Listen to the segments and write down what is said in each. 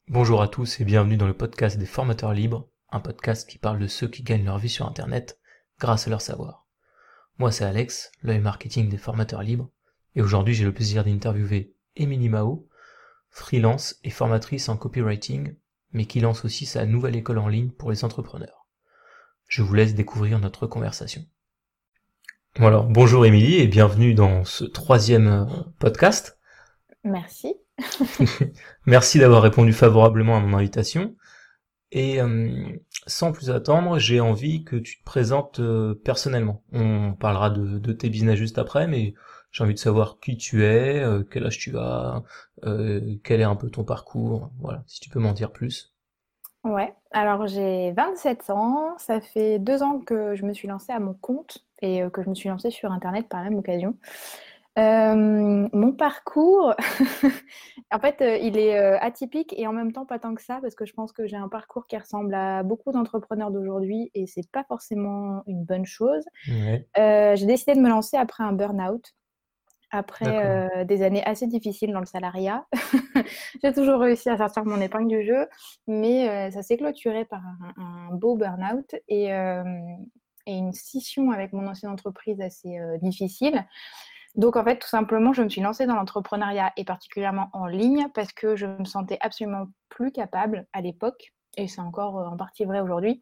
Bonjour à tous et bienvenue dans le podcast des formateurs libres, un podcast qui parle de ceux qui gagnent leur vie sur Internet grâce à leur savoir. Moi c'est Alex, l'œil marketing des formateurs libres, et aujourd'hui j'ai le plaisir d'interviewer Émilie Mao, freelance et formatrice en copywriting, mais qui lance aussi sa nouvelle école en ligne pour les entrepreneurs. Je vous laisse découvrir notre conversation. Bon alors, bonjour Émilie et bienvenue dans ce troisième podcast. Merci. Merci d'avoir répondu favorablement à mon invitation. Et sans plus attendre, j'ai envie que tu te présentes personnellement. On parlera de tes business juste après, mais j'ai envie de savoir qui tu es, quel âge tu as, quel est un peu ton parcours. Voilà, si tu peux m'en dire plus. Ouais, alors j'ai 27 ans, ça fait 2 ans que je me suis lancée à mon compte et que je me suis lancée sur internet par la même occasion. Mon parcours, en fait, il est, atypique et en même temps pas tant que ça parce que je pense que j'ai un parcours qui ressemble à beaucoup d'entrepreneurs d'aujourd'hui et c'est pas forcément une bonne chose. Ouais, J'ai décidé de me lancer après un burn-out. d'accord. Après, des années assez difficiles dans le salariat, j'ai toujours réussi à sortir mon épingle du jeu, mais ça s'est clôturé par un beau burn-out et une scission avec mon ancienne entreprise assez, difficile. Donc en fait, tout simplement, je me suis lancée dans l'entrepreneuriat et particulièrement en ligne parce que je me sentais absolument plus capable à l'époque, et c'est encore, en partie vrai aujourd'hui,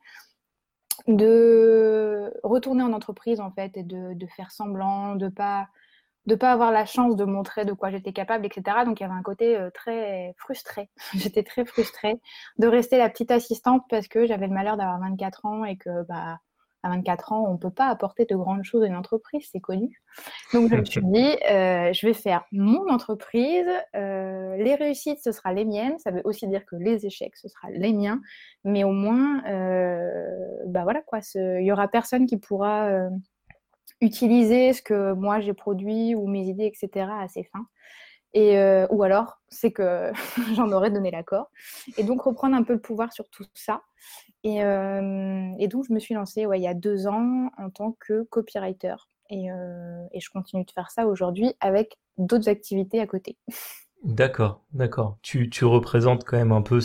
de retourner en entreprise en fait et de faire semblant, de pas avoir la chance de montrer de quoi j'étais capable, etc. Donc il y avait un côté très frustré. J'étais très frustrée de rester la petite assistante parce que j'avais le malheur d'avoir 24 ans et que bah, à 24 ans, on ne peut pas apporter de grandes choses à une entreprise, c'est connu. Donc je me suis dit, je vais faire mon entreprise, les réussites, ce sera les miennes, ça veut aussi dire que les échecs, ce sera les miens, mais au moins, bah voilà quoi, il y aura personne qui pourra utiliser ce que moi j'ai produit ou mes idées, etc. à ses fins. Ou alors, c'est que j'en aurais donné l'accord. Et donc, reprendre un peu le pouvoir sur tout ça. Et donc, je me suis lancée il y a 2 ans en tant que copywriter. Et je continue de faire ça aujourd'hui avec d'autres activités à côté. D'accord, d'accord. Tu représentes quand même un peu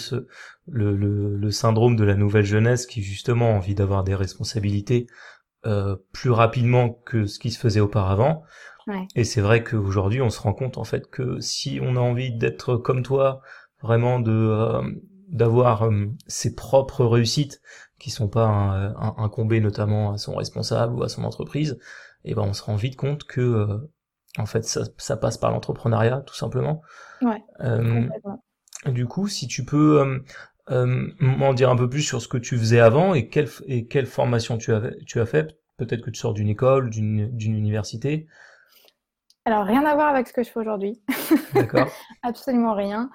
le syndrome de la nouvelle jeunesse qui justement a envie d'avoir des responsabilités plus rapidement que ce qui se faisait auparavant. Ouais. Et c'est vrai qu'aujourd'hui, on se rend compte en fait que si on a envie d'être comme toi, vraiment d'avoir ses propres réussites qui sont pas incombées notamment à son responsable ou à son entreprise, et ben on se rend vite compte que en fait ça passe par l'entrepreneuriat tout simplement. Ouais, Euh, complètement. du coup, si tu peux m'en dire un peu plus sur ce que tu faisais avant et quelle formation tu as fait, peut-être que tu sors d'une école, d'une université. Alors, rien à voir avec ce que je fais aujourd'hui. D'accord. Absolument rien.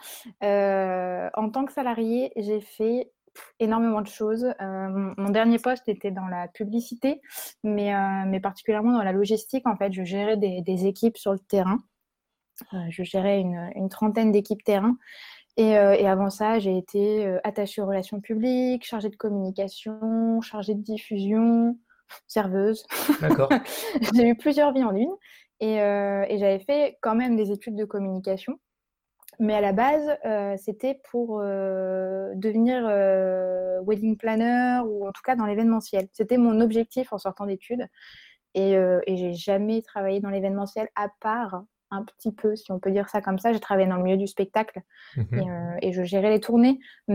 En tant que salariée, j'ai fait énormément de choses. Mon dernier poste était dans la publicité, mais particulièrement dans la logistique. En fait, je gérais des équipes sur le terrain. Je gérais une trentaine d'équipes terrain. Et avant ça, j'ai été attachée aux relations publiques, chargée de communication, chargée de diffusion, serveuse. D'accord. J'ai eu plusieurs vies en une. Et j'avais fait quand même des études de communication. Mais à la base, c'était pour devenir wedding planner ou en tout cas dans l'événementiel. C'était mon objectif en sortant d'études. Et j'ai jamais travaillé dans l'événementiel à part un petit peu, si on peut dire ça comme ça. J'ai travaillé dans le milieu du spectacle Mhm. et je gérais les tournées.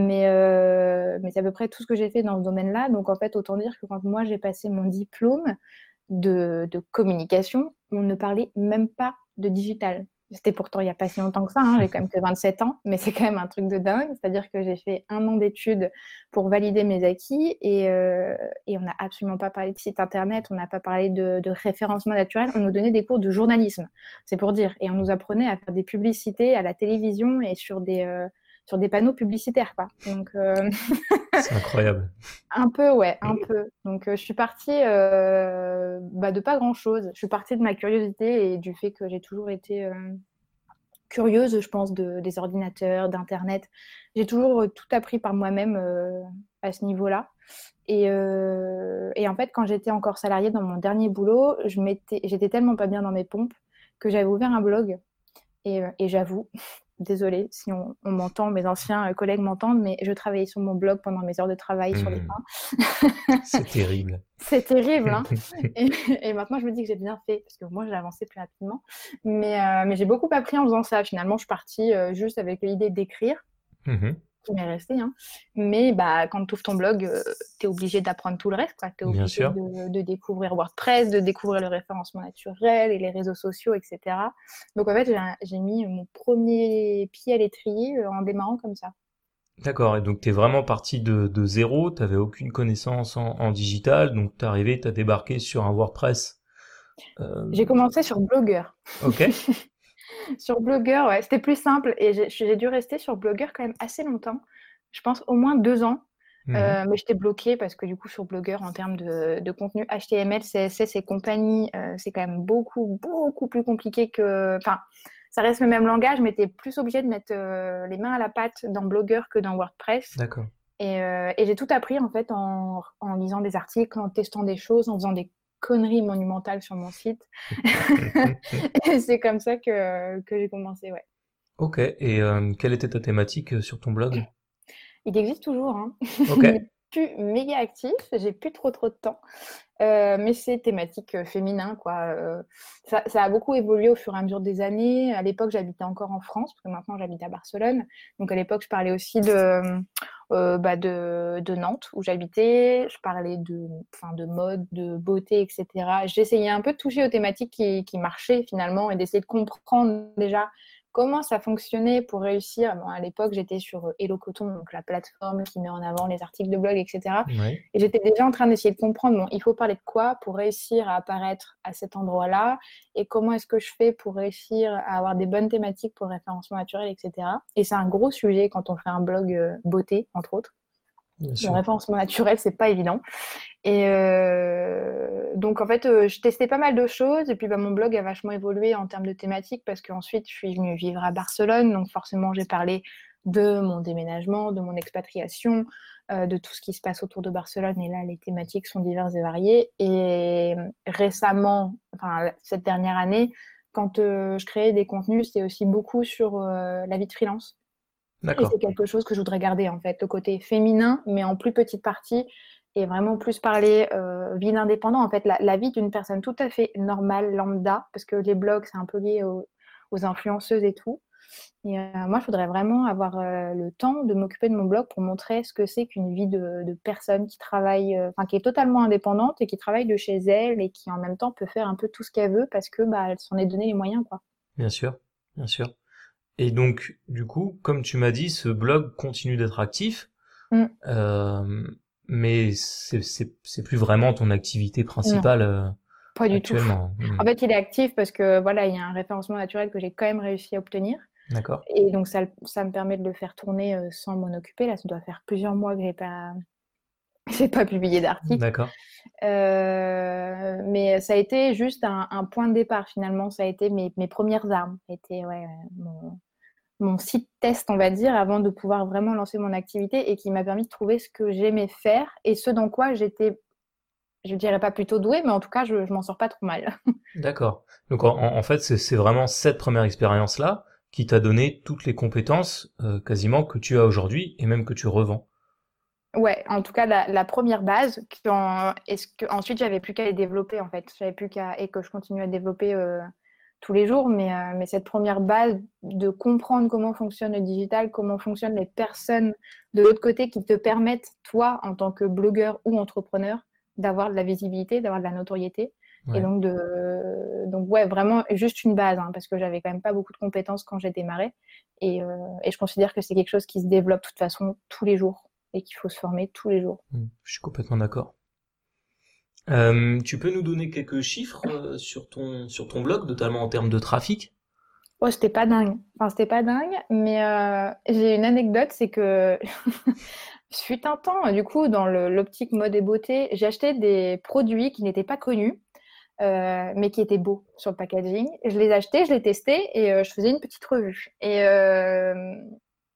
Mais c'est à peu près tout ce que j'ai fait dans ce domaine-là. Donc en fait, autant dire que quand moi j'ai passé mon diplôme de communication, on ne parlait même pas de digital. C'était pourtant il n'y a pas si longtemps que ça, hein, j'ai quand même que 27 ans, mais c'est quand même un truc de dingue. C'est-à-dire que j'ai fait 1 an d'études pour valider mes acquis et on n'a absolument pas parlé de site internet, on n'a pas parlé de référencement naturel, on nous donnait des cours de journalisme, c'est pour dire. Et on nous apprenait à faire des publicités à la télévision et sur des panneaux publicitaires, quoi. Donc, C'est incroyable. un peu, ouais, un peu. Donc, je suis partie bah, de pas grand-chose. Je suis partie de ma curiosité et du fait que j'ai toujours été curieuse, je pense, des ordinateurs, d'Internet. J'ai toujours tout appris par moi-même à ce niveau-là. Et en fait, quand j'étais encore salariée dans mon dernier boulot, j'étais tellement pas bien dans mes pompes que j'avais ouvert un blog. Et j'avoue, désolée si on m'entend, mes anciens collègues m'entendent, mais je travaillais sur mon blog pendant mes heures de travail sur les Hmm. fins. C'est terrible. C'est terrible, hein. Et, et maintenant, je me dis que j'ai bien fait, parce que moi, j'ai avancé plus rapidement. Mais j'ai beaucoup appris en faisant ça. Finalement, je suis partie juste avec l'idée d'écrire, Mhm. qui m'est restée, hein. Mais bah, quand tu ouvres ton blog, tu es obligé d'apprendre tout le reste, quoi. Tu es Bien obligé sûr. de découvrir WordPress, de découvrir le référencement naturel et les réseaux sociaux, etc. Donc, en fait, j'ai mis mon premier pied à l'étrier en démarrant comme ça. D'accord. Et donc, t'es vraiment parti de zéro. T'avais aucune connaissance en digital. Donc, t'es arrivé, t'as débarqué sur un WordPress. Euh, J'ai commencé sur Blogger. ok. Sur Blogger, ouais, c'était plus simple et j'ai dû rester sur Blogger quand même assez longtemps. Je pense au moins 2 ans. Mhm. Mais j'étais bloquée parce que du coup, sur Blogger, en termes de contenu HTML, CSS et compagnie, c'est quand même beaucoup, beaucoup plus compliqué que. Enfin, ça reste le même langage, mais tu es plus obligé de mettre les mains à la pâte dans Blogger que dans WordPress. D'accord. Et j'ai tout appris en fait en lisant des articles, en testant des choses, en faisant des conneries monumentales sur mon site. Et c'est comme ça que j'ai commencé, ouais. Ok. Et quelle était ta thématique sur ton blog? Il existe toujours, hein. Ok. Il n'est plus méga actif, j'ai plus trop de temps. Mais c'est thématique féminin, quoi. Ça a beaucoup évolué au fur et à mesure des années. À l'époque, j'habitais encore en France, parce que maintenant, j'habite à Barcelone. Donc, à l'époque, je parlais aussi de Nantes, où j'habitais. Je parlais de mode, de beauté, etc. J'essayais un peu de toucher aux thématiques qui marchaient, finalement, et d'essayer de comprendre déjà comment ça fonctionnait pour réussir. Bon, à l'époque, j'étais sur Hello Coton, donc la plateforme qui met en avant les articles de blog, etc. Ouais. Et j'étais déjà en train d'essayer de comprendre, bon, il faut parler de quoi pour réussir à apparaître à cet endroit-là, et comment est-ce que je fais pour réussir à avoir des bonnes thématiques pour le référencement naturel, etc. Et c'est un gros sujet quand on fait un blog beauté, entre autres. Bien Le sûr. référencement naturel, c'est pas évident. Et donc, en fait, je testais pas mal de choses. Et puis, bah, mon blog a vachement évolué en termes de thématiques parce qu'ensuite, je suis venue vivre à Barcelone. Donc, forcément, j'ai parlé de mon déménagement, de mon expatriation, de tout ce qui se passe autour de Barcelone. Et là, les thématiques sont diverses et variées. Et récemment, enfin, cette dernière année, quand je créais des contenus, c'était aussi beaucoup sur la vie de freelance. Et D'accord. c'est quelque chose que je voudrais garder, en fait, le côté féminin, mais en plus petite partie, et vraiment plus parler vie d'indépendant, en fait, la vie d'une personne tout à fait normale, lambda, parce que les blogs, c'est un peu lié aux influenceuses et tout. Et moi, je voudrais vraiment avoir le temps de m'occuper de mon blog pour montrer ce que c'est qu'une vie de personne qui travaille, enfin, qui est totalement indépendante et qui travaille de chez elle et qui en même temps peut faire un peu tout ce qu'elle veut parce que bah, elle s'en est donné les moyens, quoi. Bien sûr. Bien sûr. Et donc, du coup, comme tu m'as dit, ce blog continue d'être actif, Mm. euh, mais c'est plus vraiment ton activité Non, principale pas du tout. actuellement. En fait, il est actif parce que voilà, il y a un référencement naturel que j'ai quand même réussi à obtenir. D'accord. Et donc, ça me permet de le faire tourner sans m'en occuper. Là, ça doit faire plusieurs mois que j'ai pas publié d'article. D'accord. Mais ça a été juste un point de départ finalement. Ça a été mes premières armes. Ça a été ouais, mon site test, on va dire, avant de pouvoir vraiment lancer mon activité et qui m'a permis de trouver ce que j'aimais faire et ce dans quoi j'étais, je dirais pas plutôt douée, mais en tout cas, je m'en sors pas trop mal. D'accord. Donc en fait, c'est vraiment cette première expérience-là qui t'a donné toutes les compétences quasiment que tu as aujourd'hui et même que tu revends. Ouais, en tout cas, la première base, ensuite, j'avais plus qu'à les développer, en fait. J'avais plus qu'à, et que je continue à développer tous les jours, mais cette première base de comprendre comment fonctionne le digital, comment fonctionnent les personnes de l'autre côté qui te permettent, toi, en tant que blogueur ou entrepreneur, d'avoir de la visibilité, d'avoir de la notoriété. Et Ouais. donc ouais, vraiment juste une base, hein, parce que j'avais quand même pas beaucoup de compétences quand j'ai démarré. Et je considère que c'est quelque chose qui se développe de toute façon tous les jours et qu'il faut se former tous les jours. Je suis complètement d'accord. Tu peux nous donner quelques chiffres sur ton blog, notamment en termes de trafic? Oh, c'était pas dingue. Enfin, c'était pas dingue, mais j'ai une anecdote, c'est que fut un temps, du coup, dans l'optique mode et beauté, j'ai acheté des produits qui n'étaient pas connus, mais qui étaient beaux sur le packaging. Je les achetais, je les testais et je faisais une petite revue.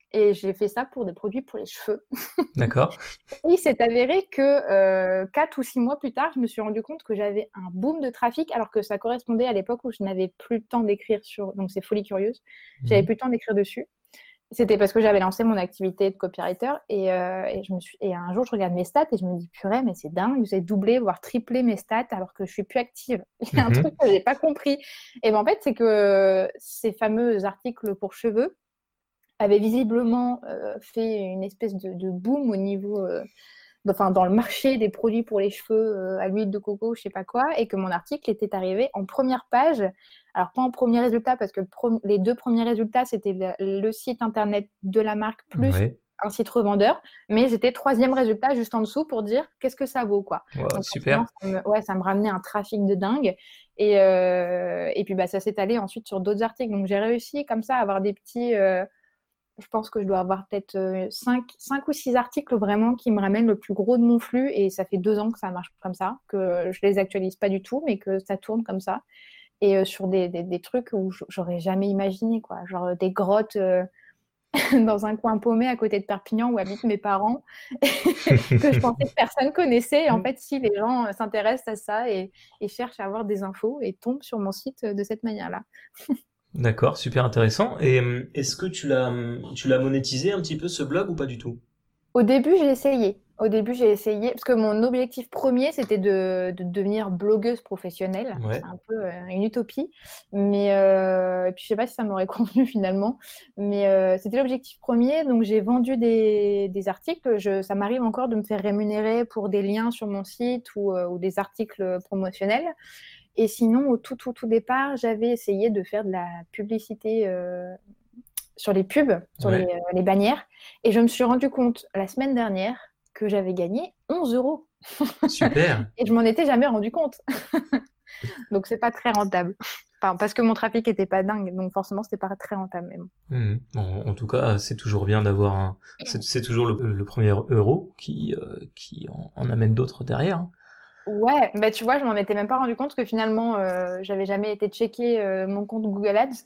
Et j'ai fait ça pour des produits pour les cheveux. D'accord. Et il s'est avéré que 4 ou 6 mois plus tard, je me suis rendu compte que j'avais un boom de trafic, alors que ça correspondait à l'époque où je n'avais plus le temps d'écrire sur. Donc, c'est Folie Curieuse. J'avais plus le temps d'écrire dessus. C'était parce que j'avais lancé mon activité de copywriter et un jour, je regarde mes stats et je me dis, purée, mais c'est dingue, vous avez doublé, voire triplé mes stats alors que je suis plus active. Il y a un truc que j'ai pas compris. Et ben, en fait, c'est que ces fameux articles pour cheveux avaient visiblement fait une espèce de boom au niveau, dans le marché des produits pour les cheveux à l'huile de coco, je sais pas quoi, et que mon article était arrivé en première page. Alors, pas en premier résultat, parce que les 2 premiers résultats, c'était le site internet de la marque plus Ouais. un site revendeur, mais j'étais 3e résultat juste en dessous pour dire qu'est-ce que ça vaut, quoi. Wow, Donc, super. ça me ramenait un trafic de dingue. Et puis, ça s'est allé ensuite sur d'autres articles. Donc, j'ai réussi comme ça à avoir des petits. Je pense que je dois avoir peut-être 5 ou 6 articles vraiment qui me ramènent le plus gros de mon flux. Et ça fait 2 ans que ça marche comme ça, que je les actualise pas du tout, mais que ça tourne comme ça. Et sur des trucs où j'aurais jamais imaginé, quoi. Genre des grottes dans un coin paumé à côté de Perpignan où habitent mes parents, que je pensais que personne connaissait. Et en fait, si, les gens s'intéressent à ça et cherchent à avoir des infos et tombent sur mon site de cette manière-là. D'accord, super intéressant. Et est-ce que tu l'as monétisé un petit peu ce blog ou pas du tout? Au début, j'ai essayé. Parce que mon objectif premier, c'était de devenir blogueuse professionnelle. C'est Ouais. un peu une utopie. Mais et puis, je sais pas si ça m'aurait convenu finalement. Mais c'était l'objectif premier. Donc, j'ai vendu des articles. Ça m'arrive encore de me faire rémunérer pour des liens sur mon site ou des articles promotionnels. Et sinon, au tout départ, j'avais essayé de faire de la publicité sur les pubs, sur Ouais. les bannières. Et je me suis rendu compte la semaine dernière que j'avais gagné 11 euros. Super. Et je m'en étais jamais rendu compte. Donc, c'est pas très rentable. Enfin, parce que mon trafic était pas dingue. Donc, forcément, c'était pas très rentable. Mais bon. Bon, en tout cas, c'est toujours bien d'avoir c'est toujours le premier euro qui en amène d'autres derrière, hein. Ouais, bah, tu vois, je m'en étais même pas rendu compte que finalement, j'avais jamais été checker mon compte Google Ads.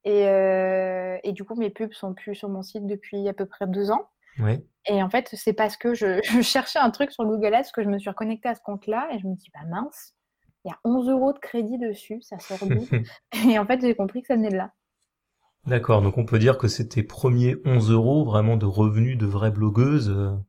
Et du coup, mes pubs sont plus sur mon site depuis à peu près 2 ans. Ouais. Et en fait, c'est parce que je cherchais un truc sur Google Ads que je me suis reconnectée à ce compte-là et je me dis, bah mince, il y a 11 euros de crédit dessus, ça sort d'où? Et en fait, j'ai compris que ça venait de là. D'accord, donc on peut dire que c'est tes premiers 11 euros vraiment de revenus de vraie blogueuse.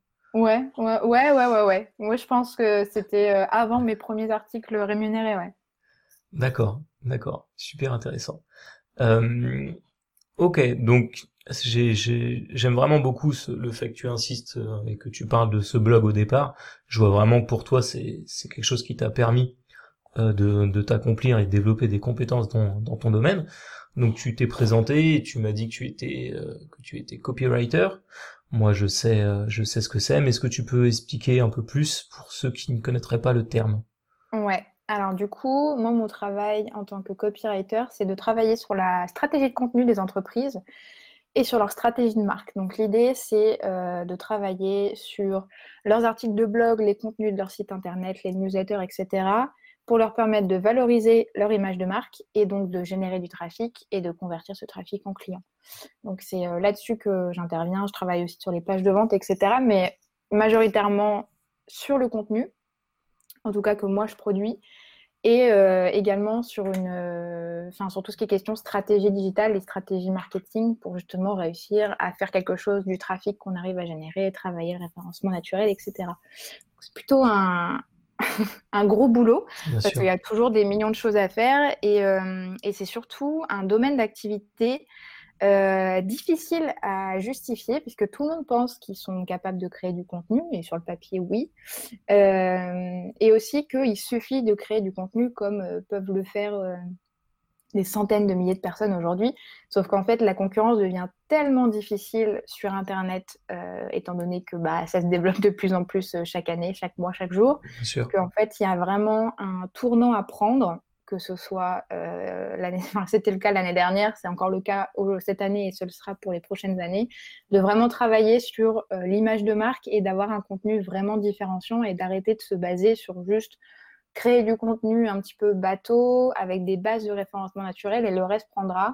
Ouais. Moi, je pense que c'était avant mes premiers articles rémunérés, ouais. D'accord, d'accord, super intéressant. Euh, ok, donc j'aime vraiment beaucoup le fait que tu insistes et que tu parles de ce blog au départ. Je vois vraiment que pour toi c'est quelque chose qui t'a permis de t'accomplir et de développer des compétences dans ton domaine. Donc tu t'es présenté et tu m'as dit que tu étais copywriter. Moi je sais ce que c'est, mais est-ce que tu peux expliquer un peu plus pour ceux qui ne connaîtraient pas le terme? Ouais. Alors du coup, moi, mon travail en tant que copywriter, c'est de travailler sur la stratégie de contenu des entreprises et sur leur stratégie de marque. Donc l'idée, c'est de travailler sur leurs articles de blog, les contenus de leur site internet, les newsletters, etc., pour leur permettre de valoriser leur image de marque et donc de générer du trafic et de convertir ce trafic en clients. Donc c'est là-dessus que j'interviens. Je travaille aussi sur les pages de vente, etc., mais majoritairement sur le contenu, en tout cas que moi je produis, et également sur sur tout ce qui est question stratégie digitale et stratégie marketing pour justement réussir à faire quelque chose du trafic qu'on arrive à générer, travailler le référencement naturel, etc. C'est plutôt un gros boulot Bien parce qu'il y sûr. a toujours des millions de choses à faire et c'est surtout un domaine d'activité difficile à justifier puisque tout le monde pense qu'ils sont capables de créer du contenu et sur le papier, oui. Et aussi qu'il suffit de créer du contenu comme peuvent le faire des centaines de milliers de personnes aujourd'hui. Sauf qu'en fait, la concurrence devient tellement difficile sur Internet, étant donné que ça se développe de plus en plus chaque année, chaque mois, chaque jour, Bien sûr. qu'en fait, il y a vraiment un tournant à prendre, que ce soit c'était le cas l'année dernière, c'est encore le cas cette année et ce sera pour les prochaines années, de vraiment travailler sur l'image de marque et d'avoir un contenu vraiment différenciant et d'arrêter de se baser sur juste créer du contenu un petit peu bateau avec des bases de référencement naturel et le reste prendra.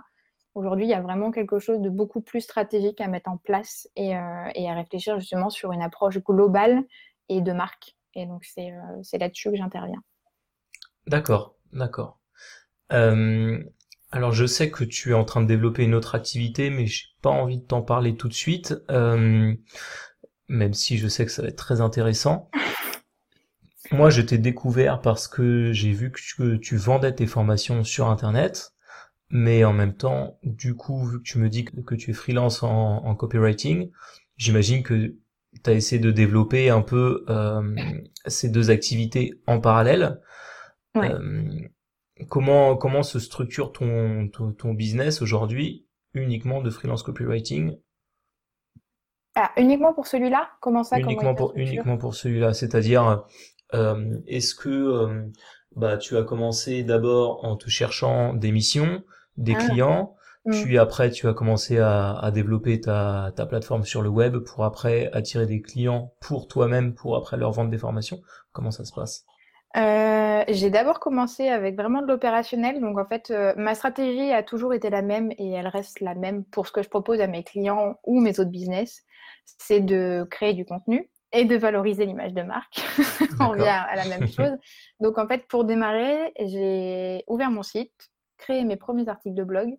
Aujourd'hui, il y a vraiment quelque chose de beaucoup plus stratégique à mettre en place et à réfléchir justement sur une approche globale et de marque. Et donc, c'est là-dessus que j'interviens. D'accord, d'accord. Euh, alors je sais que tu es en train de développer une autre activité, mais j'ai pas envie de t'en parler tout de suite, même si je sais que ça va être très intéressant. Moi, je t'ai découvert parce que j'ai vu que tu vendais tes formations sur Internet, mais en même temps, du coup, vu que tu me dis que tu es freelance en copywriting, j'imagine que tu as essayé de développer un peu ces deux activités en parallèle. Ouais. Euh, comment se structure ton business aujourd'hui uniquement de freelance copywriting? Ah, uniquement pour celui-là? Comment ça, comment il se structure? Uniquement pour celui-là, c'est-à-dire est-ce que bah tu as commencé d'abord en te cherchant des missions, des Ah, clients, hmm. puis après tu as commencé à développer ta plateforme sur le web pour après attirer des clients pour toi-même pour après leur vendre des formations? Comment ça se passe? J'ai d'abord commencé avec vraiment de l'opérationnel. Donc, en fait, ma stratégie a toujours été la même et elle reste la même pour ce que je propose à mes clients ou mes autres business. C'est de créer du contenu et de valoriser l'image de marque. On revient D'accord. à la même chose. Donc, en fait, pour démarrer, j'ai ouvert mon site, créé mes premiers articles de blog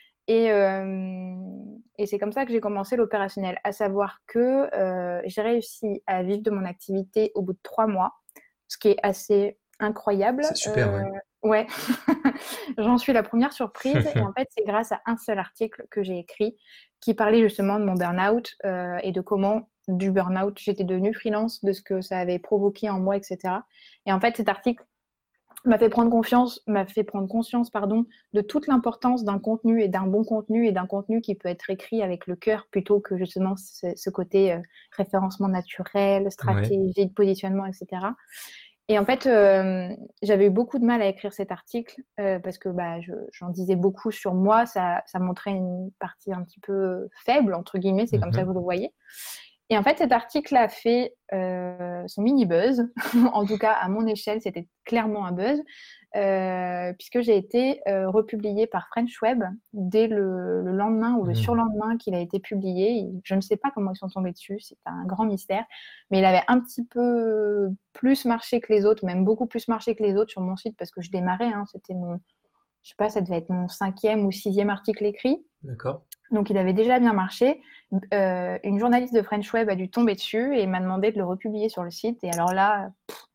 et c'est comme ça que j'ai commencé l'opérationnel. À savoir que j'ai réussi à vivre de mon activité au bout de 3 mois, ce qui est assez incroyable. C'est super, ouais. Ouais, j'en suis la première surprise. Et en fait, c'est grâce à un seul article que j'ai écrit qui parlait justement de mon burn-out et de comment, du burn-out, j'étais devenue freelance, de ce que ça avait provoqué en moi, etc. Et en fait, cet article m'a fait prendre conscience, pardon, de toute l'importance d'un contenu et d'un bon contenu et d'un contenu qui peut être écrit avec le cœur plutôt que justement ce côté référencement naturel, Ouais. stratégie de positionnement, etc. Et en fait, j'avais eu beaucoup de mal à écrire cet article parce que bah, j'en disais beaucoup sur moi. Ça montrait une partie un petit peu faible, entre guillemets, c'est comme ça que Mhm. vous le voyez. Et en fait, cet article a fait son mini buzz. En tout cas, à mon échelle, c'était clairement un buzz, puisque j'ai été republiée par French Web dès le lendemain ou le Mhm. surlendemain qu'il a été publié. Je ne sais pas comment ils sont tombés dessus, c'est un grand mystère, mais il avait un petit peu plus marché que les autres, même beaucoup plus marché que les autres sur mon site parce que je démarrais. Hein, c'était mon, je sais pas, ça devait être mon 5e ou 6e article écrit. D'accord. Donc, il avait déjà bien marché. Une journaliste de French Web a dû tomber dessus et m'a demandé de le republier sur le site. Et alors là,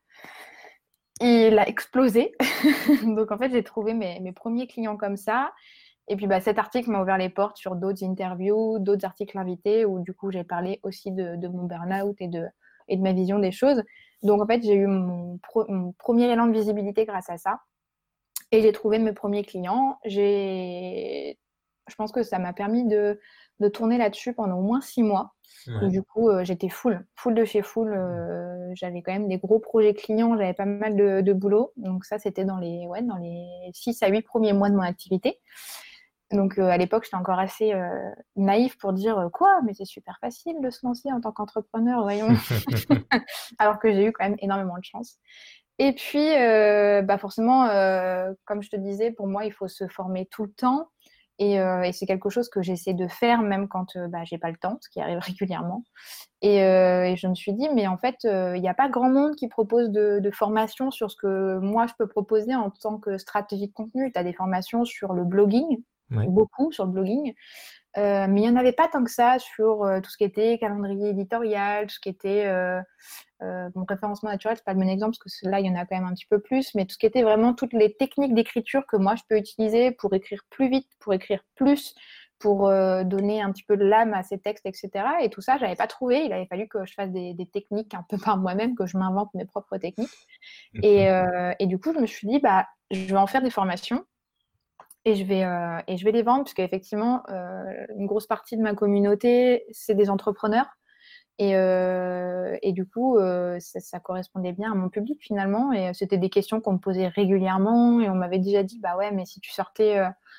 il a explosé. Donc, en fait, j'ai trouvé mes premiers clients comme ça. Et puis, bah, cet article m'a ouvert les portes sur d'autres interviews, d'autres articles invités où, du coup, j'ai parlé aussi de mon burn-out et de ma vision des choses. Donc, en fait, j'ai eu mon premier élan de visibilité grâce à ça. Et j'ai trouvé mes premiers clients. Je pense que ça m'a permis de tourner là-dessus pendant au moins 6 mois. Où Ouais. du coup, j'étais full de chez full. J'avais quand même des gros projets clients, j'avais pas mal de boulot. Donc ça, c'était dans les 6 à 8 premiers mois de mon activité. Donc à l'époque, j'étais encore assez naïve pour dire quoi, mais c'est super facile de se lancer en tant qu'entrepreneur, voyons. Alors que j'ai eu quand même énormément de chance. Et puis, bah forcément, comme je te disais, pour moi, il faut se former tout le temps. Et c'est quelque chose que j'essaie de faire même quand bah, j'ai pas le temps, ce qui arrive régulièrement. Et je me suis dit, mais en fait, il n'y a pas grand monde qui propose de formation sur ce que moi, je peux proposer en tant que stratégie de contenu. Tu as des formations sur le blogging, Ouais. beaucoup sur le blogging. Mais il n'y en avait pas tant que ça sur tout ce qui était calendrier éditorial, tout ce qui était bon, référencement naturel, c'est pas le bon exemple parce que là, il y en a quand même un petit peu plus, mais tout ce qui était vraiment toutes les techniques d'écriture que moi, je peux utiliser pour écrire plus vite, pour écrire plus, pour donner un petit peu de l'âme à ces textes, etc. Et tout ça, je n'avais pas trouvé. Il avait fallu que je fasse des techniques un peu par moi-même, que je m'invente mes propres techniques. Mhm. Et du coup, je me suis dit, bah, je vais en faire des formations et je vais les vendre, parce qu'effectivement, une grosse partie de ma communauté, c'est des entrepreneurs. Et du coup, ça correspondait bien à mon public finalement. Et c'était des questions qu'on me posait régulièrement. Et on m'avait déjà dit, bah ouais, mais si tu sortais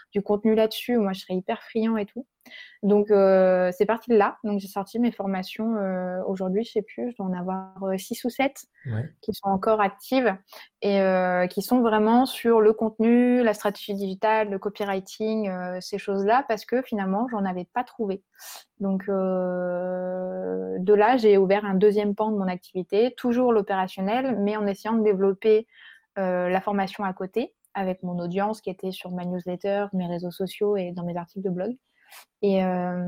du contenu là-dessus, moi, je serais hyper friand et tout. Donc, c'est parti de là. Donc, j'ai sorti mes formations. Aujourd'hui, je sais plus, je dois en avoir 6 ou 7 Ouais. qui sont encore actives et qui sont vraiment sur le contenu, la stratégie digitale, le copywriting, ces choses-là, parce que finalement, j'en avais pas trouvé. Donc, de là, j'ai ouvert un deuxième pan de mon activité, toujours l'opérationnel, mais en essayant de développer la formation à côté, avec mon audience qui était sur ma newsletter, mes réseaux sociaux et dans mes articles de blog. Et,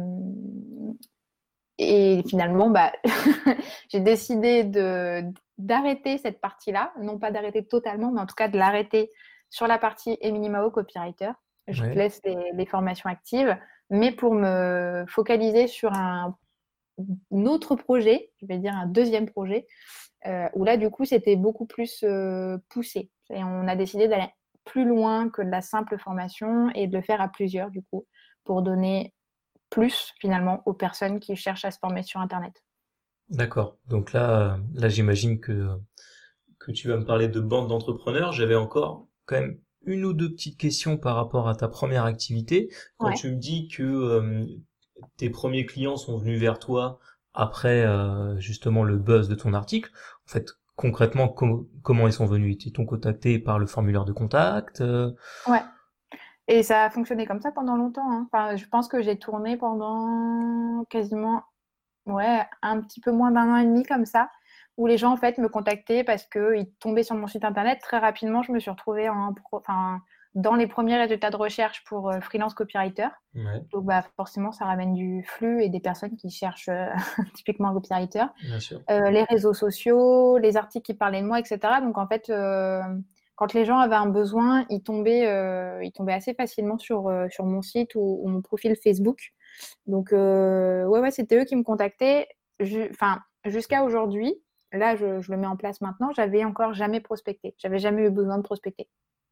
et finalement, bah, j'ai décidé d'arrêter cette partie-là, non pas d'arrêter totalement, mais en tout cas de l'arrêter sur la partie Emily Mao copywriter. Je Ouais. laisse les formations actives, mais pour me focaliser sur un autre projet, je vais dire un deuxième projet, où là, du coup, c'était beaucoup plus poussé. Et on a décidé d'aller plus loin que de la simple formation et de le faire à plusieurs, du coup, pour donner plus, finalement, aux personnes qui cherchent à se former sur Internet. D'accord. Donc là, j'imagine que tu vas me parler de bande d'entrepreneurs. J'avais encore quand même une ou deux petites questions par rapport à ta première activité. Quand Ouais. tu me dis que tes premiers clients sont venus vers toi après justement le buzz de ton article, en fait, concrètement, comment ils sont venus? Ils t'ont contacté par le formulaire de contact? Ouais. Et ça a fonctionné comme ça pendant longtemps, hein. Enfin, je pense que j'ai tourné pendant quasiment, ouais, un petit peu moins d'un an et demi comme ça, où les gens en fait me contactaient parce qu'ils tombaient sur mon site internet. Très rapidement, je me suis retrouvée dans les premiers résultats de recherche pour freelance copywriter. Ouais, Donc bah, forcément, ça ramène du flux et des personnes qui cherchent typiquement un copywriter. bien sûr. Les réseaux sociaux, les articles qui parlaient de moi, etc. Donc en fait, quand les gens avaient un besoin, ils tombaient assez facilement sur mon site ou mon profil Facebook. Donc ouais, c'était eux qui me contactaient. Enfin, jusqu'à aujourd'hui, là, je le mets en place maintenant, j'avais encore jamais prospecté. J'avais jamais eu besoin de prospecter.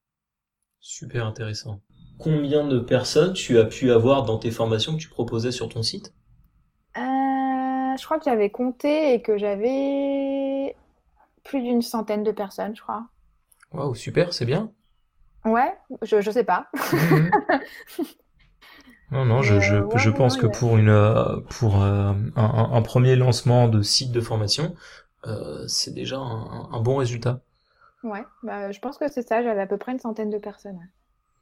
Super intéressant. Combien de personnes tu as pu avoir dans tes formations que tu proposais sur ton site? Je crois que j'avais compté et que j'avais plus d'une centaine de personnes, je crois. Waouh, super, c'est bien. Ouais, je sais pas. Mhm. Non, non, Mais ouais, je non, pense que pour un premier lancement de site de formation, c'est déjà un bon résultat. ouais, bah, je pense que c'est ça. J'avais à peu près une centaine de personnes. Ouais.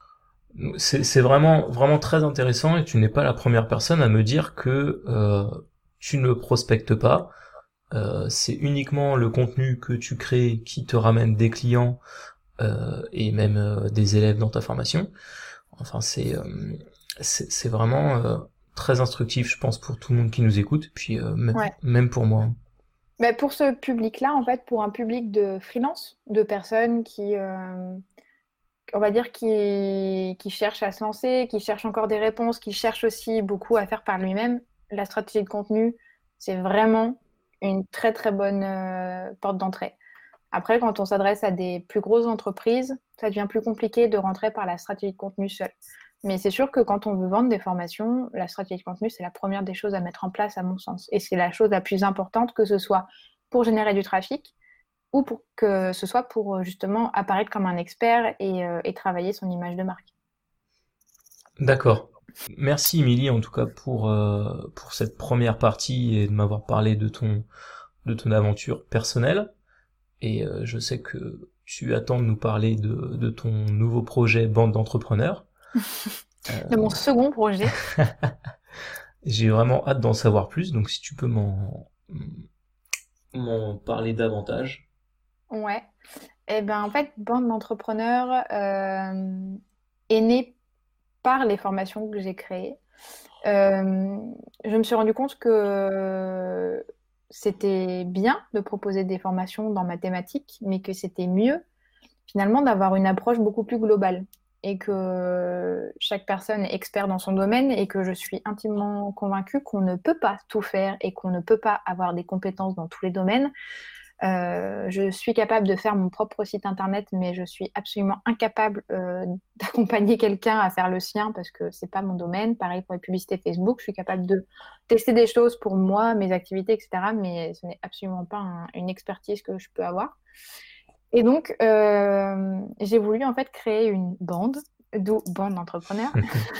C'est vraiment, vraiment très intéressant et tu n'es pas la première personne à me dire que tu ne prospectes pas. C'est uniquement le contenu que tu crées qui te ramène des clients et même des élèves dans ta formation. Enfin, c'est vraiment très instructif, je pense, pour tout le monde qui nous écoute, puis Ouais. même pour moi. Bah, pour ce public-là, en fait, pour un public de freelance, de personnes qui, on va dire, qui cherchent à se lancer, qui cherchent encore des réponses, qui cherchent aussi beaucoup à faire par lui-même, la stratégie de contenu, c'est vraiment une très, très bonne porte d'entrée. Après, quand on s'adresse à des plus grosses entreprises, ça devient plus compliqué de rentrer par la stratégie de contenu seule. Mais c'est sûr que quand on veut vendre des formations, la stratégie de contenu, c'est la première des choses à mettre en place, à mon sens. Et c'est la chose la plus importante, que ce soit pour générer du trafic ou pour que ce soit pour justement apparaître comme un expert et travailler son image de marque. D'accord. Merci Émilie en tout cas pour cette première partie et de m'avoir parlé de ton aventure personnelle. Et je sais que tu attends de nous parler de ton nouveau projet Bande d'entrepreneurs. De mon second projet, J'ai vraiment hâte d'en savoir plus, donc si tu peux m'en parler davantage. ouais. Et ben en fait, Bande d'entrepreneurs est née par les formations que j'ai créées. Euh, je me suis rendu compte que c'était bien de proposer des formations dans ma thématique, mais que c'était mieux finalement d'avoir une approche beaucoup plus globale et que chaque personne est expert dans son domaine et que je suis intimement convaincue qu'on ne peut pas tout faire et qu'on ne peut pas avoir des compétences dans tous les domaines. Je suis capable de faire mon propre site internet, mais je suis absolument incapable d'accompagner quelqu'un à faire le sien parce que c'est pas mon domaine. Pareil pour les publicités Facebook, je suis capable de tester des choses pour moi, mes activités, etc. Mais ce n'est absolument pas une expertise que je peux avoir. Et donc, j'ai voulu en fait créer une bande d'où bande d'entrepreneurs,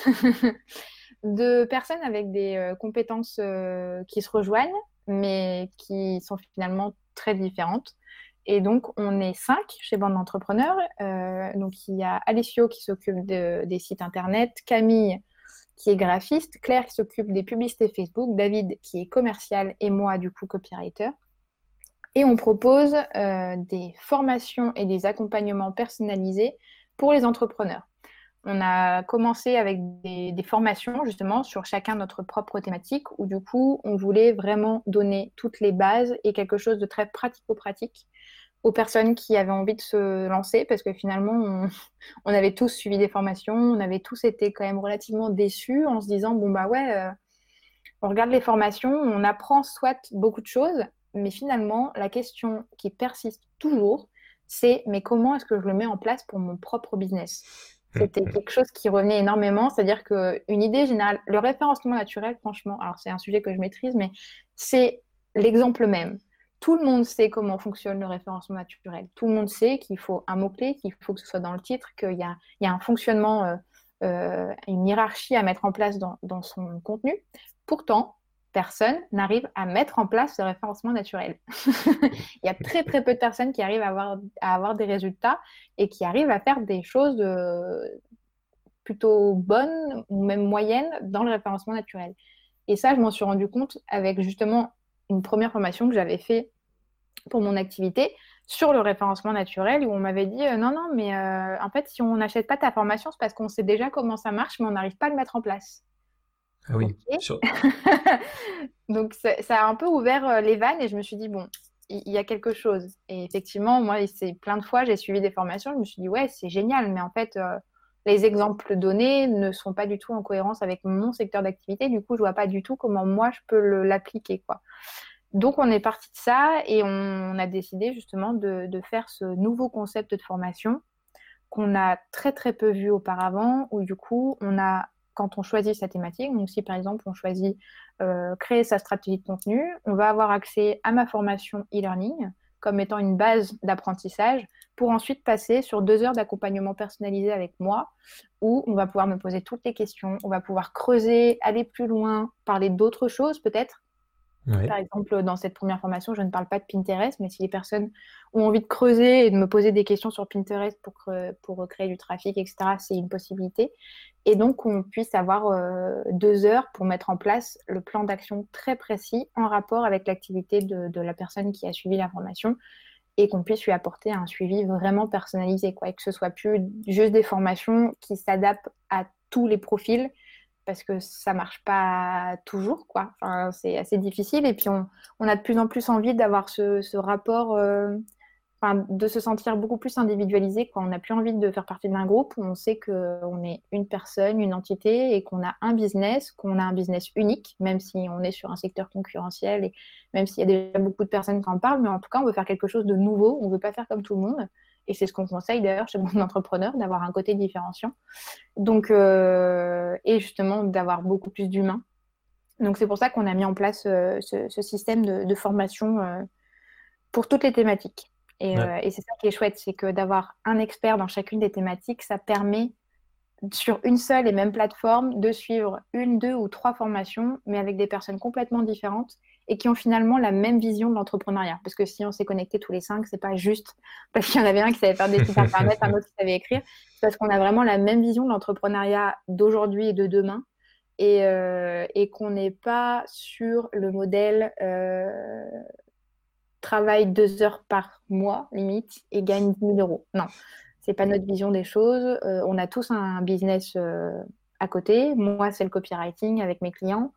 de personnes avec des compétences qui se rejoignent, mais qui sont finalement très différentes. Et donc, on est 5 chez Bande d'entrepreneurs. Donc, il y a Alessio qui s'occupe des sites internet, Camille qui est graphiste, Claire qui s'occupe des publicités Facebook, David qui est commercial et moi, du coup, copywriter. Et on propose des formations et des accompagnements personnalisés pour les entrepreneurs. On a commencé avec des formations justement sur chacun notre propre thématique où du coup on voulait vraiment donner toutes les bases et quelque chose de très pratico-pratique aux personnes qui avaient envie de se lancer parce que finalement on avait tous suivi des formations, on avait tous été quand même relativement déçus en se disant bon bah ouais, on regarde les formations, on apprend soit beaucoup de choses, mais finalement la question qui persiste toujours c'est mais comment est-ce que je le mets en place pour mon propre business? C'était quelque chose qui revenait énormément, c'est-à-dire qu'une idée générale, le référencement naturel, franchement, alors c'est un sujet que je maîtrise, mais c'est l'exemple même. Tout le monde sait comment fonctionne le référencement naturel. Tout le monde sait qu'il faut un mot-clé, qu'il faut que ce soit dans le titre, qu'il y a un fonctionnement, une hiérarchie à mettre en place dans son contenu. Pourtant, personne n'arrive à mettre en place ce référencement naturel. Il y a très très peu de personnes qui arrivent à avoir des résultats et qui arrivent à faire des choses plutôt bonnes ou même moyennes dans le référencement naturel. Et ça, je m'en suis rendu compte avec justement une première formation que j'avais fait pour mon activité sur le référencement naturel où on m'avait dit non, non, mais en fait, si on n'achète pas ta formation, c'est parce qu'on sait déjà comment ça marche, mais on n'arrive pas à le mettre en place. Ah oui, Okay. Donc ça a un peu ouvert les vannes et je me suis dit, bon, il y a quelque chose. Et effectivement, moi, c'est plein de fois, j'ai suivi des formations, je me suis dit, ouais, c'est génial, mais en fait, les exemples donnés ne sont pas du tout en cohérence avec mon secteur d'activité. Du coup, je vois pas du tout comment moi, je peux l'appliquer, quoi. Donc, on est parti de ça et on a décidé justement de faire ce nouveau concept de formation qu'on a très, très peu vu auparavant, où du coup, quand on choisit sa thématique, donc si par exemple on choisit créer sa stratégie de contenu, on va avoir accès à ma formation e-learning comme étant une base d'apprentissage pour ensuite passer sur 2 heures d'accompagnement personnalisé avec moi où on va pouvoir me poser toutes les questions, on va pouvoir creuser, aller plus loin, parler d'autres choses peut-être. ouais. Par exemple, dans cette première formation, je ne parle pas de Pinterest, mais si les personnes ont envie de creuser et de me poser des questions sur Pinterest pour créer du trafic, etc., c'est une possibilité. Et donc, qu'on puisse avoir 2 heures pour mettre en place le plan d'action très précis en rapport avec l'activité de la personne qui a suivi la formation et qu'on puisse lui apporter un suivi vraiment personnalisé, quoi, et que ce soit plus juste des formations qui s'adaptent à tous les profils parce que ça marche pas toujours, quoi. Enfin, c'est assez difficile. Et puis, on a de plus en plus envie d'avoir ce rapport, enfin, de se sentir beaucoup plus individualisé, quoi. On n'a plus envie de faire partie d'un groupe où on sait qu'on est une personne, une entité et qu'on a un business unique, même si on est sur un secteur concurrentiel et même s'il y a déjà beaucoup de personnes qui en parlent. Mais en tout cas, on veut faire quelque chose de nouveau. On ne veut pas faire comme tout le monde. Et c'est ce qu'on conseille d'ailleurs chez mon entrepreneur, d'avoir un côté différenciant. Donc, et justement d'avoir beaucoup plus d'humains. Donc c'est pour ça qu'on a mis en place ce système de formation pour toutes les thématiques. Ouais. Et c'est ça qui est chouette, c'est que d'avoir un expert dans chacune des thématiques, ça permet sur une seule et même plateforme de suivre 1, 2 ou 3 formations, mais avec des personnes complètement différentes et qui ont finalement la même vision de l'entrepreneuriat. Parce que si on s'est connectés tous les 5, c'est pas juste parce qu'il y en avait un qui savait faire des sites internet, un autre qui savait écrire. C'est parce qu'on a vraiment la même vision de l'entrepreneuriat d'aujourd'hui et de demain et qu'on n'est pas sur le modèle travaille 2 heures par mois, limite, et gagne 10 000 euros. Non, c'est pas notre vision des choses. On a tous un business à côté. Moi, c'est le copywriting avec mes clients.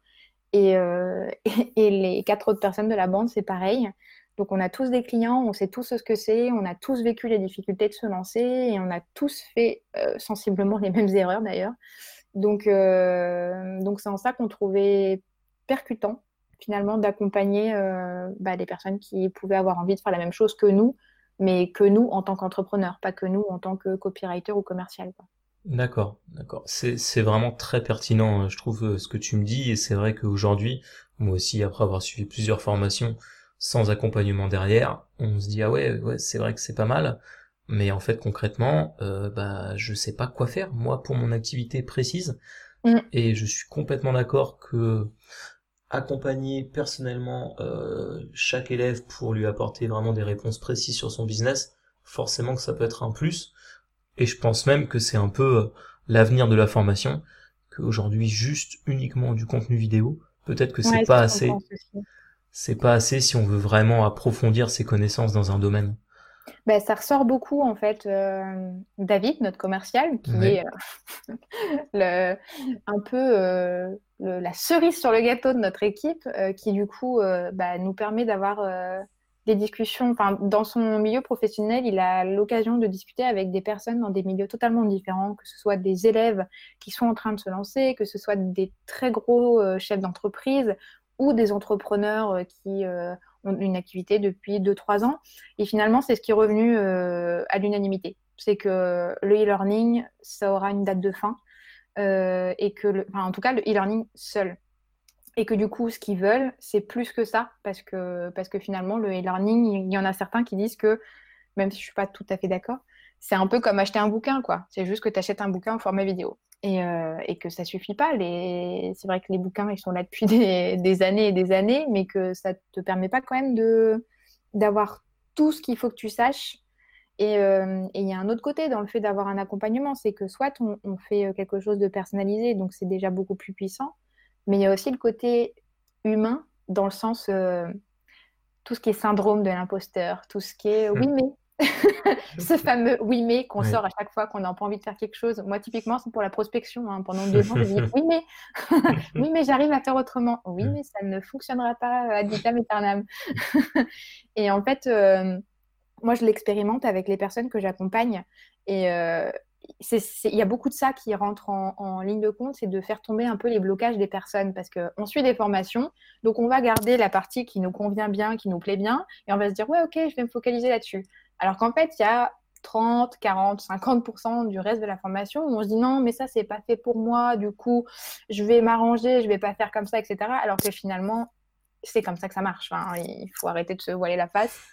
Et les 4 autres personnes de la bande, c'est pareil. Donc, on a tous des clients, on sait tous ce que c'est, on a tous vécu les difficultés de se lancer et on a tous fait sensiblement les mêmes erreurs d'ailleurs. Donc c'est en ça qu'on trouvait percutant finalement d'accompagner les personnes qui pouvaient avoir envie de faire la même chose que nous, mais que nous en tant qu'entrepreneurs, pas que nous en tant que copywriter ou commercial, quoi. D'accord, d'accord. C'est vraiment très pertinent, je trouve, ce que tu me dis, et c'est vrai qu'aujourd'hui, moi aussi, après avoir suivi plusieurs formations sans accompagnement derrière, on se dit ah ouais, ouais, c'est vrai que c'est pas mal. mais en fait concrètement, je sais pas quoi faire moi pour mon activité précise, Mm. et je suis complètement d'accord que accompagner personnellement chaque élève pour lui apporter vraiment des réponses précises sur son business, forcément que ça peut être un plus, et je pense même que c'est un peu l'avenir de la formation, qu'aujourd'hui juste uniquement du contenu vidéo, peut-être que Ouais, c'est ce qu'on pense aussi. c'est pas assez si on veut vraiment approfondir ses connaissances dans un domaine. Ben, ça ressort beaucoup, en fait. David, notre commercial, qui Ouais. est le, un peu la cerise sur le gâteau de notre équipe, qui du coup nous permet d'avoir des discussions. Enfin, dans son milieu professionnel, il a l'occasion de discuter avec des personnes dans des milieux totalement différents, que ce soit des élèves qui sont en train de se lancer, que ce soit des très gros chefs d'entreprise ou des entrepreneurs qui ont une activité depuis 2-3 ans. Et finalement, c'est ce qui est revenu à l'unanimité. C'est que le e-learning, ça aura une date de fin. Et que en tout cas le e-learning seul, et que du coup ce qu'ils veulent c'est plus que ça, parce que finalement le e-learning, il y en a certains qui disent que, même si je suis pas tout à fait d'accord, c'est un peu comme acheter un bouquin, quoi. C'est juste que tu achètes un bouquin au format vidéo, et que ça suffit pas. C'est vrai que les bouquins ils sont là depuis des années et des années, mais que ça te permet pas quand même d'avoir tout ce qu'il faut que tu saches. Et il y a un autre côté dans le fait d'avoir un accompagnement, c'est que soit on fait quelque chose de personnalisé, donc c'est déjà beaucoup plus puissant, mais il y a aussi le côté humain, dans le sens, tout ce qui est syndrome de l'imposteur, tout ce qui est oui mais, ce fameux oui mais qu'on Ouais. sort à chaque fois qu'on n'a pas envie de faire quelque chose. Moi typiquement c'est pour la prospection, hein. Pendant 2 ans j'ai dit oui mais, oui mais j'arrive à faire autrement, oui mais ça ne fonctionnera pas ad vitam aeternam. Et en fait, moi, je l'expérimente avec les personnes que j'accompagne. Et il y a beaucoup de ça qui rentre en ligne de compte, c'est de faire tomber un peu les blocages des personnes. Parce qu'on suit des formations, donc on va garder la partie qui nous convient bien, qui nous plaît bien, et on va se dire, ouais, ok, je vais me focaliser là-dessus. Alors qu'en fait, il y a 30, 40, 50% du reste de la formation où on se dit, non, mais ça, c'est pas fait pour moi, du coup, je vais m'arranger, je vais pas faire comme ça, etc. Alors que finalement, c'est comme ça que ça marche. Hein. Il faut arrêter de se voiler la face.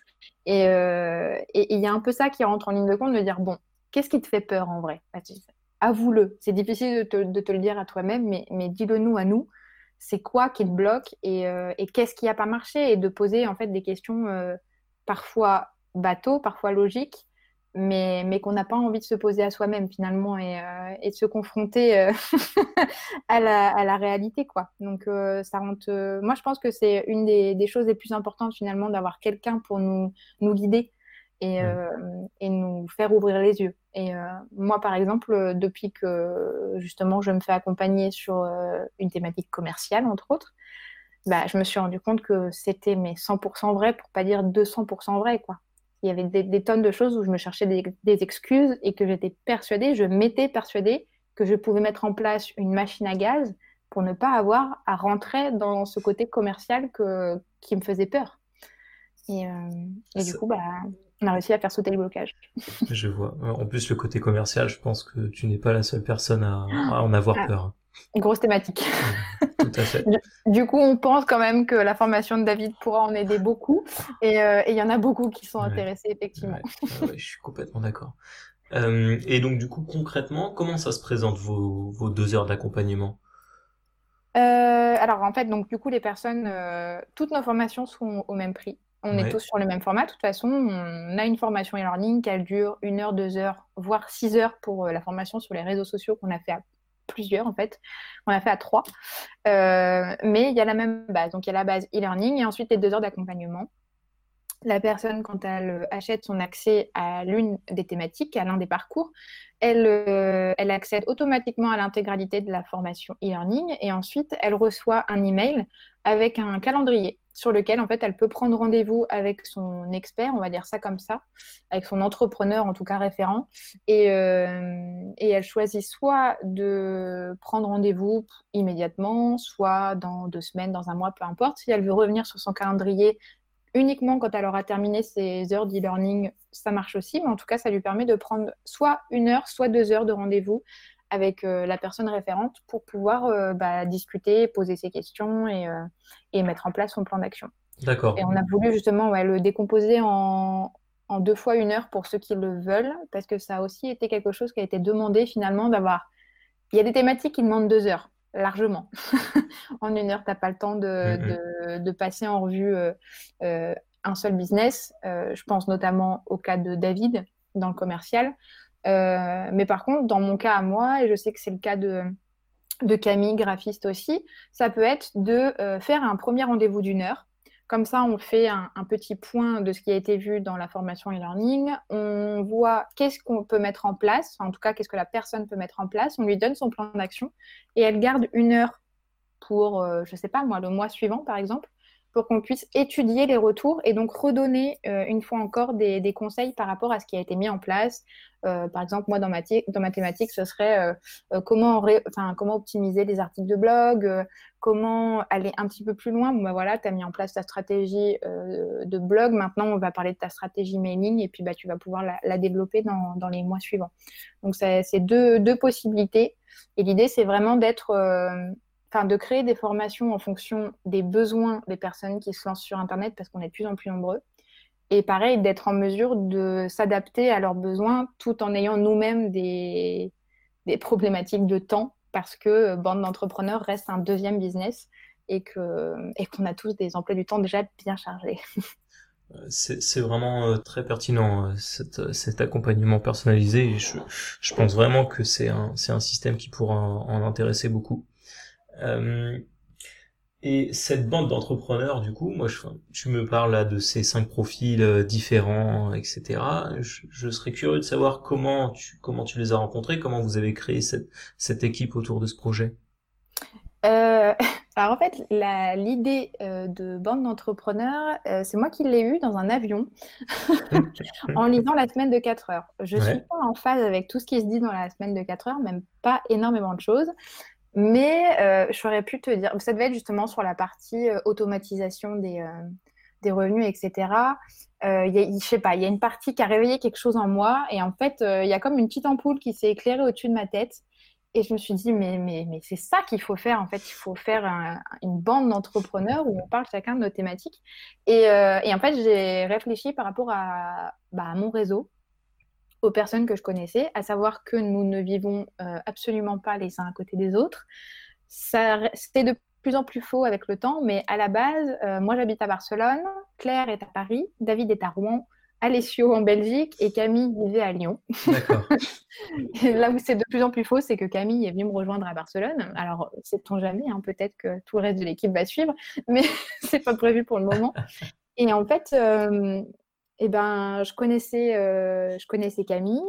Et il y a un peu ça qui rentre en ligne de compte, de dire, bon, qu'est-ce qui te fait peur en vrai? Avoue-le. C'est difficile de te le dire à toi-même, mais dis-le nous à nous. C'est quoi qui te bloque, et qu'est-ce qui n'a pas marché? Et de poser en fait des questions parfois bateaux, parfois logiques, mais qu'on n'a pas envie de se poser à soi-même finalement, et de se confronter à la réalité, quoi. Donc, ça rentre. Moi, je pense que c'est une des choses les plus importantes finalement, d'avoir quelqu'un pour nous guider, et, Ouais. euh, et nous faire ouvrir les yeux. Et moi, par exemple, depuis que justement je me fais accompagner sur une thématique commerciale, entre autres, je me suis rendu compte que c'était mais 100% vrai, pour pas dire 200% vrai, quoi. Il y avait des tonnes de choses où je me cherchais des excuses, et que je m'étais persuadée que je pouvais mettre en place une machine à gaz pour ne pas avoir à rentrer dans ce côté commercial qui me faisait peur. Et du Ça- coup, on a réussi à faire sauter le blocage. Je vois. En plus, le côté commercial, je pense que tu n'es pas la seule personne à en avoir Ah, peur. grosse thématique. Ouais, tout à fait. Du coup, on pense quand même que la formation de David pourra en aider beaucoup. Et il y en a beaucoup qui sont Ouais, intéressés, effectivement. ouais, je suis complètement d'accord. Et donc, du coup, concrètement, comment ça se présente vos 2 heures d'accompagnement? Alors, en fait, donc, du coup, les personnes, toutes nos formations sont au même prix. On est tous Ouais, sur le même format. De toute façon, on a une formation e-learning qui dure 1 heure, 2 heures, voire 6 heures pour la formation sur les réseaux sociaux, qu'on a fait à plusieurs, en fait. On a fait à 3. Mais il y a la même base. Donc, il y a la base e-learning et ensuite les 2 heures d'accompagnement. La personne, quand elle achète son accès à l'une des thématiques, à l'un des parcours, elle accède automatiquement à l'intégralité de la formation e-learning, et ensuite elle reçoit un email avec un calendrier sur lequel en fait elle peut prendre rendez-vous avec son expert, on va dire ça comme ça, avec son entrepreneur en tout cas référent, et elle choisit soit de prendre rendez-vous immédiatement, soit dans 2 semaines, dans un mois, peu importe. Si elle veut revenir sur son calendrier uniquement quand elle aura terminé ses heures d'e-learning, ça marche aussi, mais en tout cas, ça lui permet de prendre soit 1 heure, soit 2 heures de rendez-vous avec la personne référente pour pouvoir discuter, poser ses questions, et mettre en place son plan d'action. Et d'accord. on a voulu justement, ouais, le décomposer en 2 fois 1 heure pour ceux qui le veulent, parce que ça a aussi été quelque chose qui a été demandé finalement d'avoir. Il y a des thématiques qui demandent 2 heures, largement. En 1 heure, tu n'as pas le temps Mhm. de passer en revue un seul business. Je pense notamment au cas de David dans le commercial. Mais par contre, dans mon cas à moi, et je sais que c'est le cas de Camille, graphiste aussi, ça peut être de faire un premier rendez-vous d'1 heure. Comme ça, on fait un petit point de ce qui a été vu dans la formation e-learning. On voit qu'est-ce qu'on peut mettre en place, enfin, en tout cas, qu'est-ce que la personne peut mettre en place. On lui donne son plan d'action et elle garde 1 heure pour, je ne sais pas moi, le mois suivant, par exemple, pour qu'on puisse étudier les retours et donc redonner une fois encore des conseils par rapport à ce qui a été mis en place. Par exemple, moi, dans ma thématique, ce serait comment optimiser les articles de blog, comment aller un petit peu plus loin. Bon, bah, voilà, tu as mis en place ta stratégie de blog. Maintenant, on va parler de ta stratégie mailing et puis bah, tu vas pouvoir la développer dans les mois suivants. Donc, c'est deux possibilités. Et l'idée, c'est vraiment de créer des formations en fonction des besoins des personnes qui se lancent sur Internet parce qu'on est de plus en plus nombreux. Et pareil, d'être en mesure de s'adapter à leurs besoins tout en ayant nous-mêmes des problématiques de temps parce que Bande d'entrepreneurs reste un deuxième business et qu'on a tous des emplois du temps déjà bien chargés. C'est vraiment très pertinent cet accompagnement personnalisé et je pense vraiment que c'est un système qui pourra en intéresser beaucoup. Euh, et cette bande d'entrepreneurs, du coup, tu me parles là de ces 5 profils différents, etc. Je serais curieux de savoir comment tu les as rencontrés, comment vous avez créé cette équipe autour de ce projet. Euh, alors en fait, l'idée de bande d'entrepreneurs, c'est moi qui l'ai eue dans un avion en lisant la semaine de 4 heures. Je ne suis Ouais, pas en phase avec tout ce qui se dit dans la semaine de 4 heures, même pas énormément de choses. Mais j'aurais pu te dire, ça devait être justement sur la partie automatisation des revenus, etc. Je sais pas, il y a une partie qui a réveillé quelque chose en moi et en fait, il y a comme une petite ampoule qui s'est éclairée au-dessus de ma tête. Et je me suis dit, mais c'est ça qu'il faut faire. En fait, il faut faire une bande d'entrepreneurs où on parle chacun de nos thématiques. Et en fait, j'ai réfléchi par rapport à mon réseau, aux personnes que je connaissais, à savoir que nous ne vivons absolument pas les uns à côté des autres. C'était de plus en plus faux avec le temps, mais à la base, moi j'habite à Barcelone, Claire est à Paris, David est à Rouen, Alessio en Belgique et Camille vivait à Lyon. d'accord. Et là où c'est de plus en plus faux, c'est que Camille est venue me rejoindre à Barcelone. Alors, sait-on jamais, hein, peut-être que tout le reste de l'équipe va suivre, mais c'est pas prévu pour le moment. Et en fait, je connaissais Camille.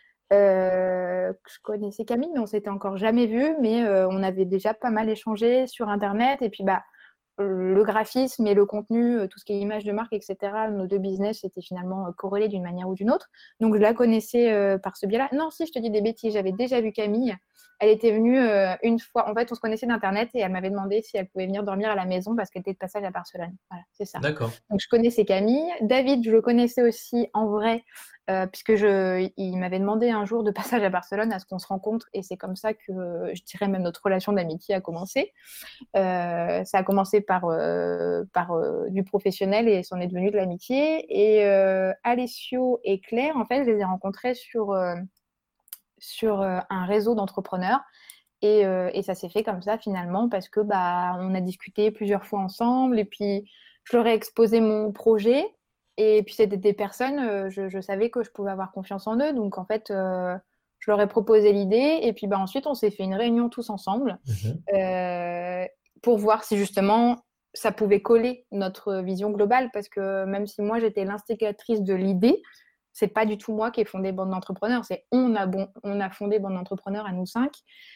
Je connaissais Camille, mais on s'était encore jamais vu. Mais on avait déjà pas mal échangé sur Internet. Et puis, bah, le graphisme et le contenu, tout ce qui est image de marque, etc., nos deux business étaient finalement corrélés d'une manière ou d'une autre. Donc, je la connaissais par ce biais-là. Non, si, je te dis des bêtises, j'avais déjà vu Camille. Elle était venue une fois. En fait, on se connaissait d'Internet et elle m'avait demandé si elle pouvait venir dormir à la maison parce qu'elle était de passage à Barcelone. Voilà, c'est ça. D'accord. Donc, je connaissais Camille. David, je le connaissais aussi en vrai, puisque il m'avait demandé un jour de passage à Barcelone à ce qu'on se rencontre. Et c'est comme ça que, je dirais, même notre relation d'amitié a commencé. Ça a commencé par du professionnel et c'en est devenu de l'amitié. Et Alessio et Claire, en fait, je les ai rencontrés sur un réseau d'entrepreneurs. Et ça s'est fait comme ça finalement parce que bah, on a discuté plusieurs fois ensemble et puis je leur ai exposé mon projet. Et puis c'était des personnes, je savais que je pouvais avoir confiance en eux. Donc en fait, je leur ai proposé l'idée. Et puis bah, ensuite, on s'est fait une réunion tous ensemble Mhm. euh, pour voir si justement ça pouvait coller notre vision globale. Parce que même si moi j'étais l'instigatrice de l'idée, c'est pas du tout moi qui ai fondé Bande d'entrepreneurs, c'est on a fondé Bande d'entrepreneurs à nous 5.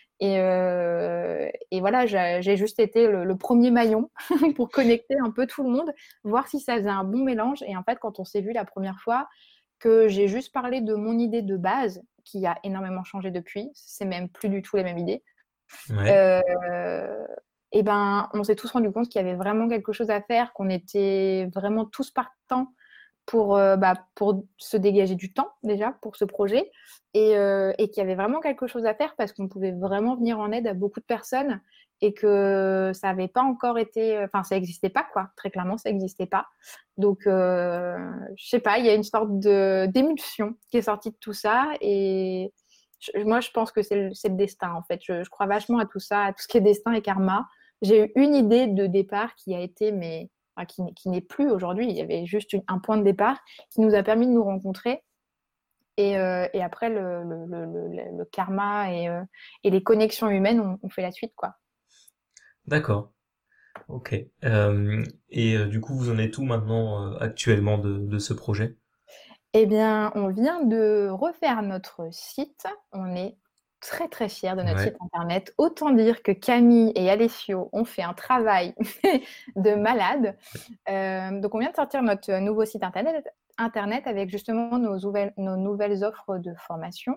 Et voilà, j'ai juste été le premier maillon pour connecter un peu tout le monde, voir si ça faisait un bon mélange. Et en fait, quand on s'est vu la première fois, que j'ai juste parlé de mon idée de base, qui a énormément changé depuis, c'est même plus du tout les mêmes idées, Ouais. euh, et ben, on s'est tous rendu compte qu'il y avait vraiment quelque chose à faire, qu'on était vraiment tous partants pour se dégager du temps déjà pour ce projet et qu'il y avait vraiment quelque chose à faire parce qu'on pouvait vraiment venir en aide à beaucoup de personnes et que ça n'avait pas encore été, enfin ça n'existait pas quoi, très clairement ça n'existait pas. Donc je sais pas, il y a une sorte d'émulsion qui est sortie de tout ça et moi je pense que c'est le destin en fait. Je crois vachement à tout ça, à tout ce qui est destin et karma. J'ai eu une idée de départ qui a été enfin, qui n'est plus aujourd'hui. Il y avait juste un point de départ qui nous a permis de nous rencontrer. Et après, le karma et les connexions humaines ont fait la suite, quoi. D'accord. Ok. Du coup, vous en êtes où maintenant actuellement de ce projet? Eh bien, on vient de refaire notre site. On est très, très fiers de notre site Ouais. internet. Autant dire que Camille et Alessio ont fait un travail de malade. Donc, on vient de sortir notre nouveau site internet avec justement nos nouvelles offres de formation.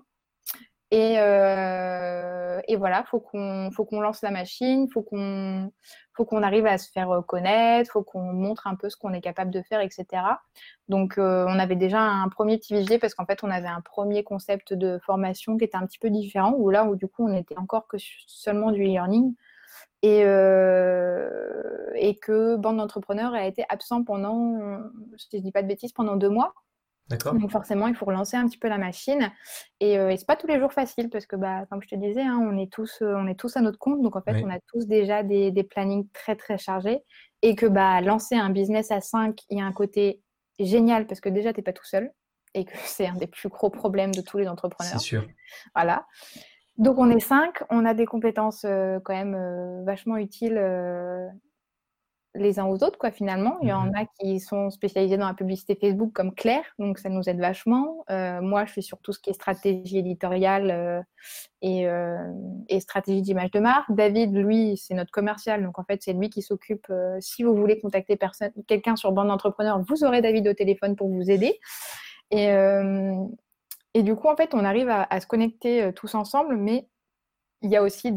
Et voilà, faut qu'on lance la machine, faut qu'on arrive à se faire connaître, faut qu'on montre un peu ce qu'on est capable de faire, etc. Donc, on avait déjà un premier petit vivier parce qu'en fait, on avait un premier concept de formation qui était un petit peu différent, où du coup, on était encore que seulement du e-learning et que Bande d'entrepreneurs a été absent pendant, je ne dis pas de bêtises, pendant 2 mois. D'accord. Donc forcément, il faut relancer un petit peu la machine. Et c'est pas tous les jours facile parce que, comme je te disais, hein, on est tous à notre compte. Donc en fait, on Oui. a tous déjà des plannings très très chargés. Et que lancer un business à 5, il y a un côté génial parce que déjà, tu n'es pas tout seul. Et que c'est un des plus gros problèmes de tous les C'est entrepreneurs. sûr. Voilà. Donc on est 5, on a des compétences quand même vachement utiles les uns aux autres, quoi, finalement. Il y en Mhm. a qui sont spécialisés dans la publicité Facebook, comme Claire, donc ça nous aide vachement. Moi, je suis sur tout ce qui est stratégie éditoriale et stratégie d'image de marque. David, lui, c'est notre commercial, donc en fait, c'est lui qui s'occupe. Si vous voulez contacter quelqu'un sur Bande d'entrepreneurs, vous aurez David au téléphone pour vous aider. Et, euh, et du coup, en fait, on arrive à se connecter tous ensemble, mais il y a aussi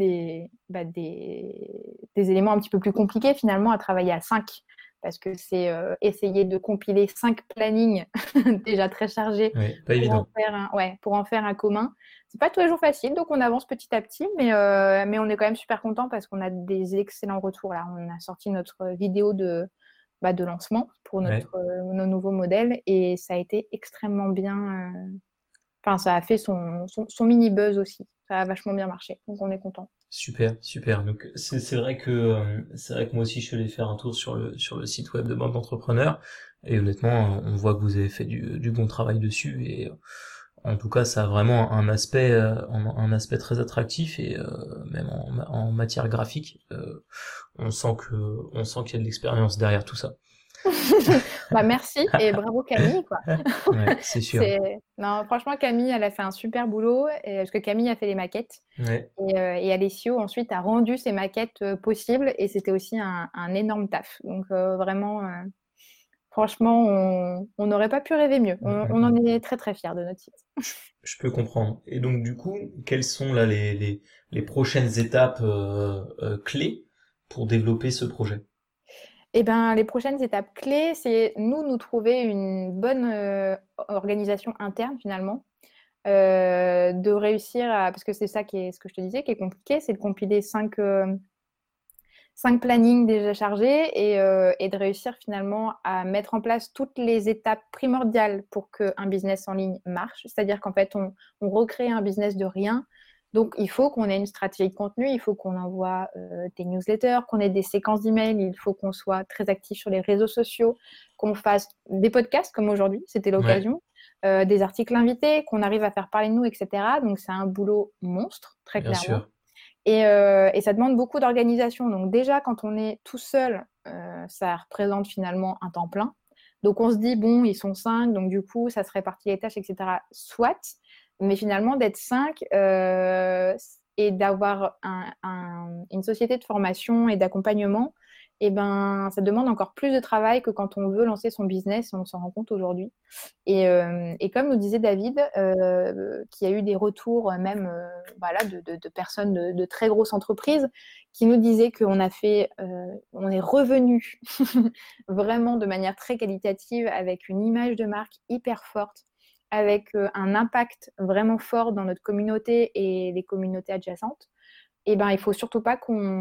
des éléments un petit peu plus compliqués finalement à travailler à 5 parce que c'est essayer de compiler 5 plannings déjà très chargés Oui, pas pour en évident. faire pour en faire un commun. C'est pas tous les jours facile, donc on avance petit à petit, mais on est quand même super content parce qu'on a des excellents retours là. On a sorti notre vidéo de lancement pour Ouais. nos nouveaux modèles et ça a été extrêmement bien. Enfin, ça a fait son mini buzz aussi. Ça a vachement bien marché, donc on est content. Super, super. Donc c'est vrai que moi aussi je suis allé faire un tour sur le site web de Bande d'entrepreneurs et honnêtement on voit que vous avez fait du bon travail dessus et en tout cas ça a vraiment un aspect très attractif et même en matière graphique on sent qu'il y a de l'expérience derrière tout ça. Merci et bravo Camille, quoi. Ouais, c'est sûr. Non, franchement, Camille, elle a fait un super boulot parce que Camille a fait les maquettes Ouais. et Alessio ensuite a rendu ces maquettes possibles et c'était aussi un énorme taf. Donc vraiment, franchement, on n'aurait pas pu rêver mieux. Mm, On mm, en mm. est très très fiers de notre site. Je peux comprendre. Et donc du coup, quelles sont là les prochaines étapes clés pour développer ce projet? Eh ben, les prochaines étapes clés, c'est nous trouver une bonne organisation interne finalement, de réussir à, parce que c'est ça qui est ce que je te disais, qui est compliqué, c'est de compiler 5 plannings déjà chargés et de réussir finalement à mettre en place toutes les étapes primordiales pour qu'un business en ligne marche. C'est-à-dire qu'en fait, on recrée un business de rien. Donc, il faut qu'on ait une stratégie de contenu, il faut qu'on envoie des newsletters, qu'on ait des séquences d'emails, il faut qu'on soit très actif sur les réseaux sociaux, qu'on fasse des podcasts comme aujourd'hui, c'était Ouais, l'occasion, des articles invités, qu'on arrive à faire parler de nous, etc. Donc, c'est un boulot monstre, très bien clairement. sûr. Et ça demande beaucoup d'organisation. Donc déjà, quand on est tout seul, ça représente finalement un temps plein. Donc on se dit, bon, ils sont 5, donc du coup, ça se répartit les tâches, etc. Soit, mais finalement, d'être 5 et d'avoir une société de formation et d'accompagnement, eh ben, ça demande encore plus de travail que quand on veut lancer son business, et on s'en rend compte aujourd'hui. Et comme nous disait David, qui a eu des retours même voilà, de personnes de très grosses entreprises qui nous disaient on est revenu vraiment de manière très qualitative avec une image de marque hyper forte, avec un impact vraiment fort dans notre communauté et les communautés adjacentes. et ben il faut surtout pas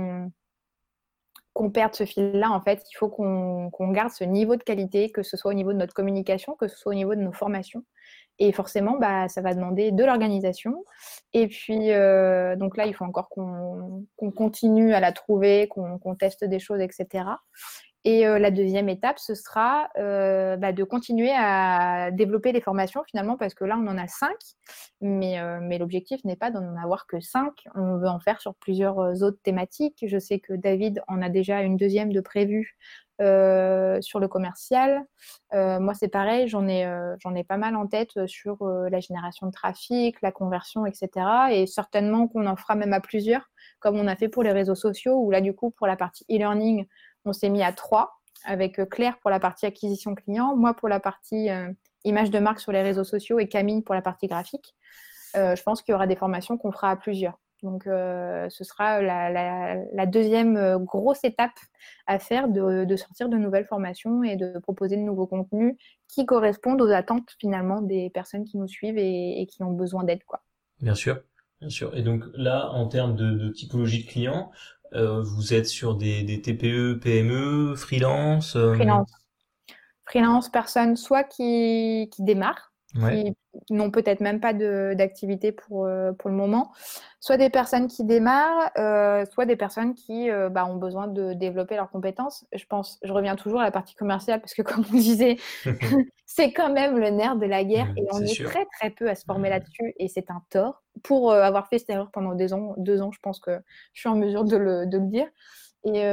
qu'on perde ce fil-là. En fait, il faut qu'on garde ce niveau de qualité, que ce soit au niveau de notre communication, que ce soit au niveau de nos formations. Et forcément, bah, ça va demander de l'organisation. Et puis, donc là, il faut encore qu'on continue à la trouver, qu'on teste des choses, etc. Et la deuxième étape, ce sera bah, de continuer à développer les formations finalement, parce que là, on en a 5, mais l'objectif n'est pas d'en avoir que 5. On veut en faire sur plusieurs autres thématiques. Je sais que David en a déjà une deuxième de prévue sur le commercial. Moi, c'est pareil, j'en ai pas mal en tête sur la génération de trafic, la conversion, etc. Et certainement qu'on en fera même à plusieurs, comme on a fait pour les réseaux sociaux, où là, du coup, pour la partie e-learning, on s'est mis à 3, avec Claire pour la partie acquisition client, moi pour la partie image de marque sur les réseaux sociaux et Camille pour la partie graphique. Je pense qu'il y aura des formations qu'on fera à plusieurs. Donc, ce sera la deuxième grosse étape à faire, de sortir de nouvelles formations et de proposer de nouveaux contenus qui correspondent aux attentes finalement des personnes qui nous suivent et qui ont besoin d'aide, quoi. Bien sûr, bien sûr. Et donc là, en termes de typologie de clients, vous êtes sur des TPE, PME, freelance. Freelance. Freelance, personnes soit qui démarrent, Ouais. qui n'ont peut-être même pas d'activité pour le moment, soit des personnes qui démarrent, soit des personnes qui bah, ont besoin de développer leurs compétences. Je reviens toujours à la partie commerciale parce que comme on disait, c'est quand même le nerf de la guerre et on C'est est sûr. très très peu à se former là-dessus et c'est un tort. Pour avoir fait cette erreur pendant 2 ans, je pense que je suis en mesure de le dire. Et,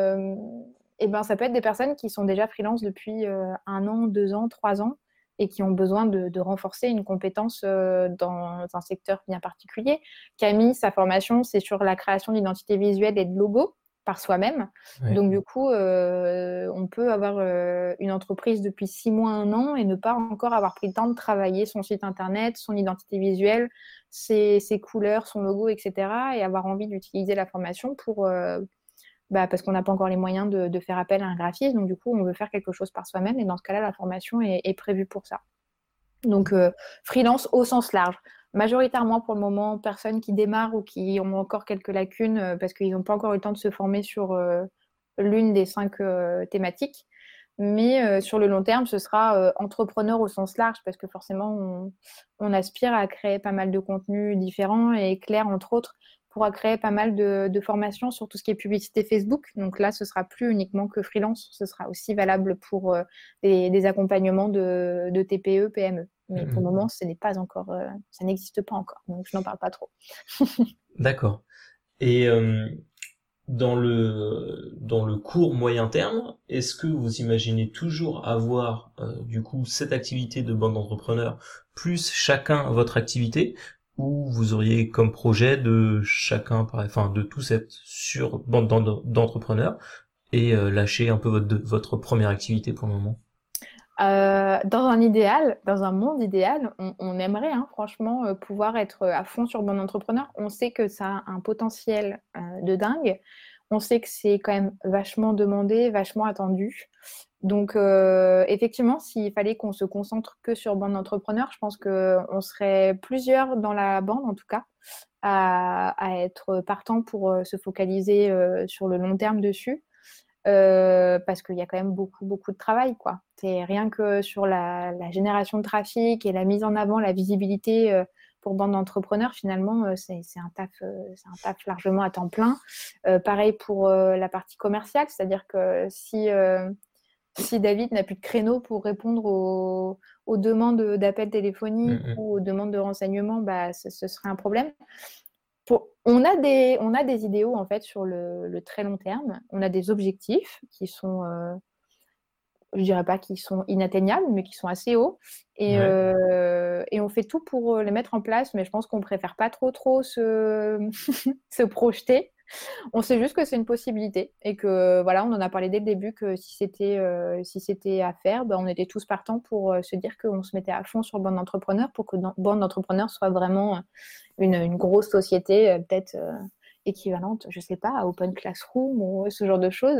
et ben, ça peut être des personnes qui sont déjà freelance depuis 1 an, 2 ans, 3 ans et qui ont besoin de renforcer une compétence dans un secteur bien particulier. Camille, sa formation, c'est sur la création d'identité visuelle et de logos par soi-même. Ouais. Donc, du coup, on peut avoir une entreprise depuis 6 mois, 1 an et ne pas encore avoir pris le temps de travailler son site internet, son identité visuelle, ses couleurs, son logo, etc. et avoir envie d'utiliser la formation pour bah, parce qu'on n'a pas encore les moyens de faire appel à un graphiste. Donc, du coup, on veut faire quelque chose par soi-même. Et dans ce cas-là, la formation est prévue pour ça. Donc, freelance au sens large. Majoritairement, pour le moment, personnes qui démarrent ou qui ont encore quelques lacunes parce qu'ils n'ont pas encore eu le temps de se former sur l'une des 5 thématiques. Mais sur le long terme, ce sera entrepreneur au sens large parce que forcément, on aspire à créer pas mal de contenus différents et Claire, entre autres, pourra créer pas mal de formations sur tout ce qui est publicité Facebook. Donc là, ce sera plus uniquement que freelance, ce sera aussi valable pour des accompagnements de TPE, PME. Mais pour le moment, ce n'est pas encore, ça n'existe pas encore, donc je n'en parle pas trop. D'accord. Et dans le court moyen terme, est-ce que vous imaginez toujours avoir du coup cette activité de bande d'entrepreneurs plus chacun votre activité, ou vous auriez comme projet de chacun, enfin de tous être sur bande d'entrepreneurs et lâcher un peu votre première activité pour le moment? Dans un idéal, dans un monde idéal, on aimerait franchement pouvoir être à fond sur Bon Entrepreneur. On sait que ça a un potentiel de dingue. On sait que c'est quand même vachement demandé, vachement attendu. Donc effectivement, s'il fallait qu'on se concentre que sur Bon Entrepreneur, je pense qu'on serait plusieurs dans la bande en tout cas à être partant pour se focaliser sur le long terme dessus. Parce qu'il y a quand même beaucoup, beaucoup de travail, quoi. C'est rien que sur la génération de trafic et la mise en avant, la visibilité pour bande d'entrepreneurs, finalement, c'est c'est un taf largement à temps plein. Pareil pour la partie commerciale, c'est-à-dire que si David n'a plus de créneau pour répondre aux demandes d'appels téléphoniques ou aux demandes de renseignements, bah, ce serait un problème. On a des idéaux en fait sur le très long terme. On a des objectifs qui sont, je dirais pas qu'ils sont inatteignables, mais qui sont assez hauts. Ouais. Et on fait tout pour les mettre en place, mais je pense qu'on préfère pas trop se projeter. On sait juste que c'est une possibilité et que voilà, on en a parlé dès le début que si c'était à faire, ben, on était tous partants pour se dire qu'on se mettait à fond sur Bande d'entrepreneurs pour que Bande d'entrepreneurs soit vraiment une grosse société, peut-être équivalente, je sais pas, à Open Classroom ou ce genre de choses.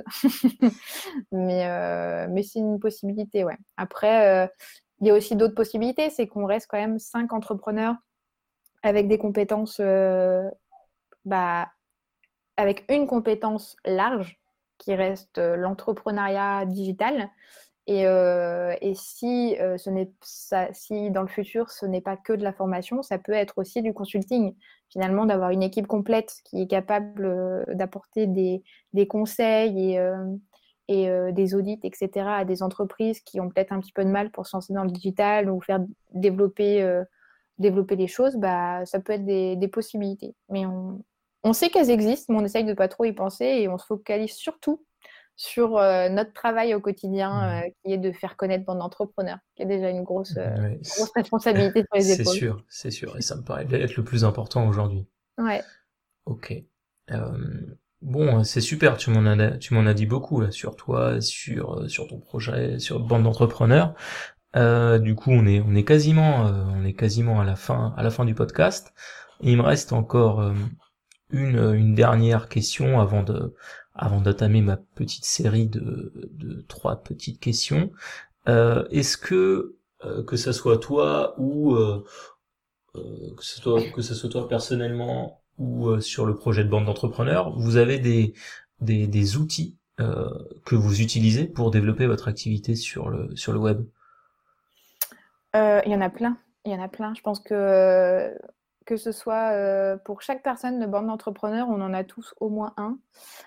Mais c'est une possibilité, ouais. Après, il y a aussi d'autres possibilités, c'est qu'on reste quand même 5 entrepreneurs avec des compétences bah, avec une compétence large qui reste l'entrepreneuriat digital. Et si, si dans le futur, ce n'est pas que de la formation, ça peut être aussi du consulting. Finalement, d'avoir une équipe complète qui est capable d'apporter des conseils et des audits, etc., à des entreprises qui ont peut-être un petit peu de mal pour se lancer dans le digital ou faire développer les choses, bah, ça peut être des possibilités. Mais on sait qu'elles existent, mais on essaye de pas trop y penser et on se focalise surtout sur notre travail au quotidien, qui est de faire connaître Bande d'entrepreneurs, qui est déjà une grosse, Ouais, grosse responsabilité sur les épaules. c'est sûr, et ça me paraît être le plus important aujourd'hui. Ouais. Ok. Bon, c'est super, tu m'en as dit beaucoup là, sur toi, sur ton projet, sur Bande d'entrepreneurs. Du coup, on est quasiment à la fin du podcast. Et il me reste encore une dernière question avant d'entamer ma petite série de 3 petites questions. Est-ce que ça soit toi ou que ce soit toi personnellement ou sur le projet de bande d'entrepreneurs, vous avez des outils que vous utilisez pour développer votre activité sur le web? Il y en a plein. Il y en a plein. Je pense que ce soit pour chaque personne de Bande d'entrepreneurs, on en a tous au moins un.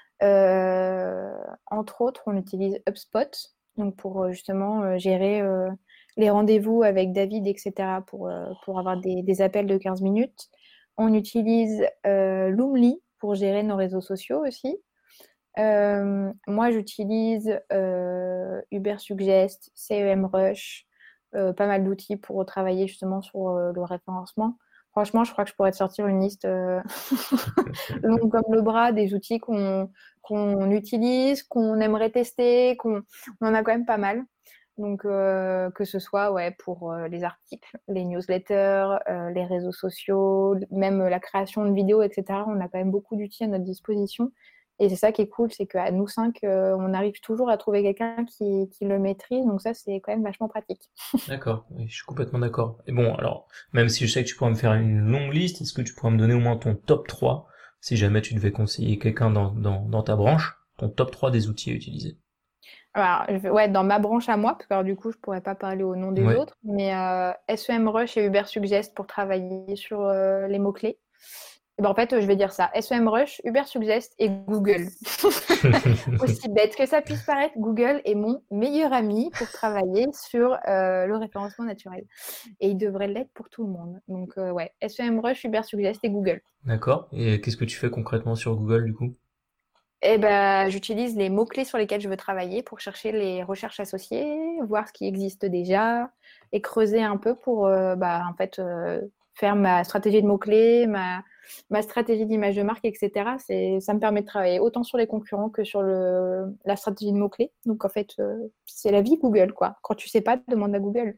Entre autres, on utilise HubSpot, donc pour justement gérer les rendez-vous avec David, etc., pour avoir des appels de 15 minutes. On utilise Loomly pour gérer nos réseaux sociaux aussi. Moi, j'utilise Ubersuggest, CEMrush, pas mal d'outils pour travailler justement sur le référencement. Franchement, je crois que je pourrais te sortir une liste longue comme le bras des outils qu'on utilise, qu'on aimerait tester, on en a quand même pas mal. Donc, que ce soit ouais, pour les articles, les newsletters, les réseaux sociaux, même la création de vidéos, etc. On a quand même beaucoup d'outils à notre disposition. Et c'est ça qui est cool, c'est qu'à nous 5, on arrive toujours à trouver quelqu'un qui le maîtrise. Donc ça, c'est quand même vachement pratique. D'accord, oui, je suis complètement d'accord. Et bon, alors, même si je sais que tu pourrais me faire une longue liste, est-ce que tu pourrais me donner au moins ton top 3, si jamais tu devais conseiller quelqu'un dans ta branche, ton top 3 des outils à utiliser? Alors, ouais, dans ma branche à moi, parce que alors, du coup, je pourrais pas parler au nom des Ouais. autres, mais SEMrush et Ubersuggest pour travailler sur les mots-clés. Et ben, en fait, je vais dire ça. SEMrush, Ubersuggest et Google. Aussi bête que ça puisse paraître, Google est mon meilleur ami pour travailler sur le référencement naturel. Et il devrait l'être pour tout le monde. Donc, ouais, SEMrush, Ubersuggest et Google. D'accord. Et qu'est-ce que tu fais concrètement sur Google, du coup? Et ben, j'utilise les mots-clés sur lesquels je veux travailler pour chercher les recherches associées, voir ce qui existe déjà et creuser un peu pour en fait, faire ma stratégie de mots-clés, ma stratégie d'image de marque, etc. Ça me permet de travailler autant sur les concurrents que sur la stratégie de mots-clés. Donc, en fait, c'est la vie Google, quoi. Quand tu sais pas, demande à Google.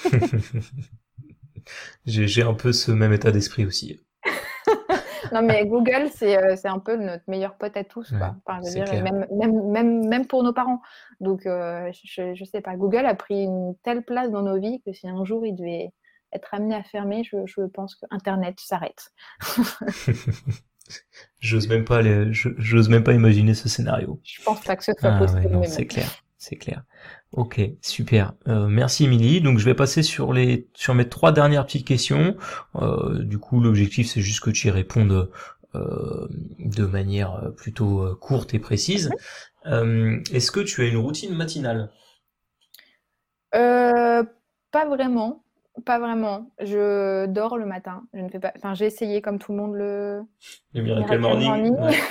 J'ai un peu ce même état d'esprit aussi. Non, mais Google, c'est un peu notre meilleur pote à tous, Ouais, quoi. Enfin, je veux c'est dire, clair. même pour nos parents. Donc, je sais pas. Google a pris une telle place dans nos vies que si un jour il devait être amené à fermer, je pense que Internet s'arrête. J'ose même pas imaginer ce scénario. Je pense pas que ce soit Ah ouais, possible, non, mais bon. c'est clair, c'est clair. Ok, super. Merci Émilie. Donc je vais passer sur mes 3 dernières petites questions. Du coup, l'objectif c'est juste que tu y répondes de manière plutôt courte et précise. Est-ce que tu as une routine matinale? Euh, Pas vraiment. Pas vraiment. Je dors le matin. Je ne fais pas. Enfin, j'ai essayé comme tout le monde le Le Miracle Miracle Morning? Morning. Ouais.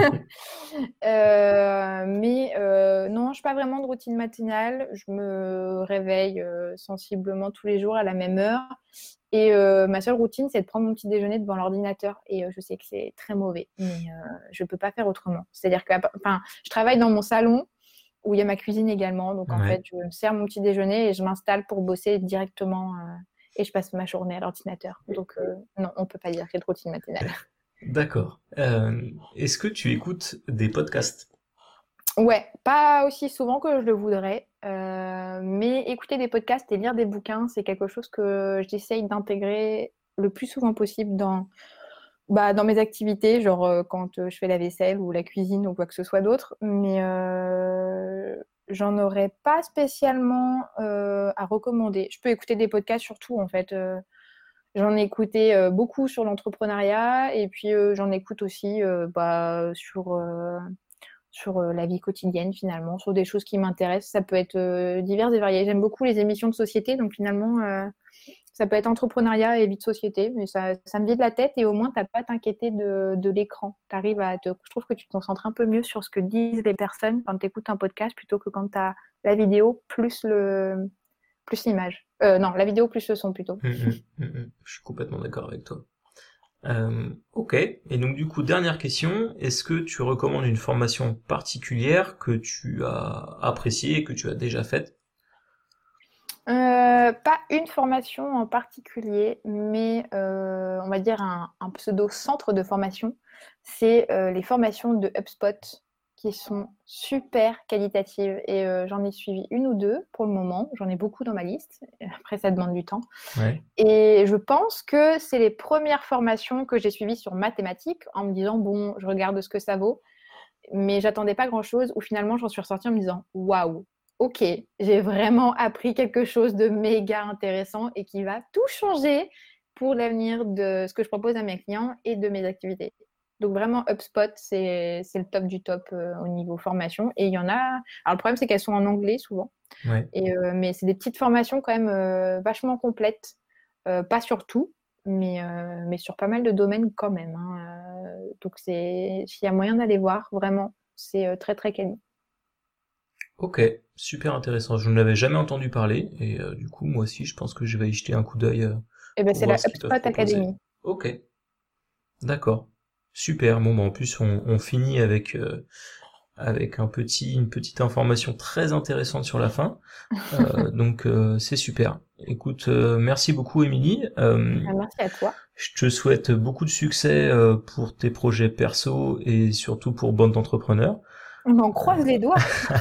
Mais non, je n'ai pas vraiment de routine matinale. Je me réveille sensiblement tous les jours à la même heure. Et ma seule routine, c'est de prendre mon petit déjeuner devant l'ordinateur. Et je sais que c'est très mauvais, mais je ne peux pas faire autrement. C'est-à-dire que enfin, je travaille dans mon salon où il y a ma cuisine également. Donc en Ouais. fait, je me sers mon petit déjeuner et je m'installe pour bosser directement. Et je passe ma journée à l'ordinateur. Donc non, on ne peut pas dire que j'ai de routine matinale. D'accord. Est-ce que tu écoutes des podcasts? Ouais, pas aussi souvent que je le voudrais, mais écouter des podcasts et lire des bouquins, c'est quelque chose que j'essaye d'intégrer le plus souvent possible Bah, dans mes activités, genre quand je fais la vaisselle ou la cuisine ou quoi que ce soit d'autre, mais j'en aurais pas spécialement à recommander. Je peux écouter des podcasts sur tout en fait. J'en ai écouté beaucoup sur l'entrepreneuriat et puis j'en écoute aussi sur la vie quotidienne finalement, sur des choses qui m'intéressent. Ça peut être divers et varié. J'aime beaucoup les émissions de société, donc finalement ça peut être entrepreneuriat et vie de société, mais ça me vide la tête et au moins, tu n'as pas à t'inquiéter de l'écran. Je trouve que tu te concentres un peu mieux sur ce que disent les personnes quand tu écoutes un podcast plutôt que quand tu as la vidéo plus l'image. Non, la vidéo plus le son plutôt. Je suis complètement d'accord avec toi. Ok, et donc du coup, dernière question, est-ce que tu recommandes une formation particulière que tu as appréciée et que tu as déjà faite? Pas une formation en particulier, mais on va dire un pseudo-centre de formation. C'est les formations de HubSpot qui sont super qualitatives et j'en ai suivi une ou deux pour le moment. J'en ai beaucoup dans ma liste. Après, ça demande du temps. Ouais. Et je pense que c'est les premières formations que j'ai suivies sur mathématiques en me disant, bon, je regarde ce que ça vaut. Mais j'attendais pas grand-chose où finalement, j'en suis ressortie en me disant, waouh, ok, j'ai vraiment appris quelque chose de méga intéressant et qui va tout changer pour l'avenir de ce que je propose à mes clients et de mes activités. Donc vraiment, HubSpot, c'est le top du top au niveau formation. Et il y en a... Alors le problème, c'est qu'elles sont en anglais souvent. Ouais. Mais c'est des petites formations quand même vachement complètes. Pas sur tout, mais sur pas mal de domaines quand même. Hein. Donc s'il y a moyen d'aller voir, vraiment, c'est très très quali. Ok, super intéressant. Je ne l'avais jamais entendu parler et du coup, moi aussi, je pense que je vais y jeter un coup d'œil Et ben pour c'est la voir ce qu'ils HubSpot peuvent proposer. Academy. Ok, d'accord. Super. Bon, bah, en plus, on finit avec une petite information très intéressante sur la fin. Donc, c'est super. Écoute, merci beaucoup, Émilie. Merci à toi. Je te souhaite beaucoup de succès pour tes projets perso et surtout pour Bande d'entrepreneurs. On en croise les doigts.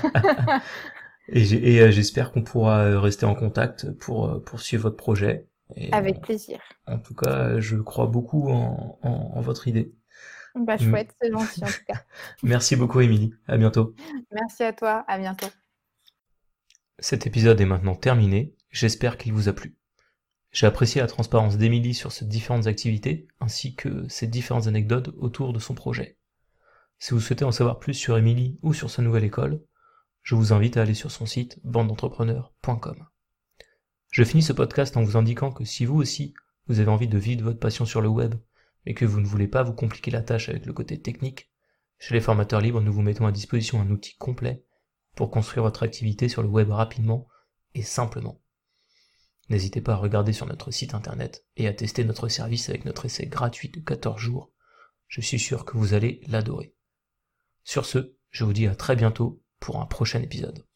Et j'espère qu'on pourra rester en contact pour poursuivre votre projet. Et Avec plaisir. en tout cas, je crois beaucoup en votre idée. Bah Mm. chouette, c'est gentil en tout cas. Merci beaucoup, Émilie. À bientôt. Merci à toi, à bientôt. Cet épisode est maintenant terminé. J'espère qu'il vous a plu. J'ai apprécié la transparence d'Émilie sur ses différentes activités, ainsi que ses différentes anecdotes autour de son projet. Si vous souhaitez en savoir plus sur Émilie ou sur sa nouvelle école, je vous invite à aller sur son site bandeentrepreneurs.com. Je finis ce podcast en vous indiquant que si vous aussi, vous avez envie de vivre votre passion sur le web, mais que vous ne voulez pas vous compliquer la tâche avec le côté technique, chez les formateurs libres, nous vous mettons à disposition un outil complet pour construire votre activité sur le web rapidement et simplement. N'hésitez pas à regarder sur notre site internet et à tester notre service avec notre essai gratuit de 14 jours. Je suis sûr que vous allez l'adorer. Sur ce, je vous dis à très bientôt pour un prochain épisode.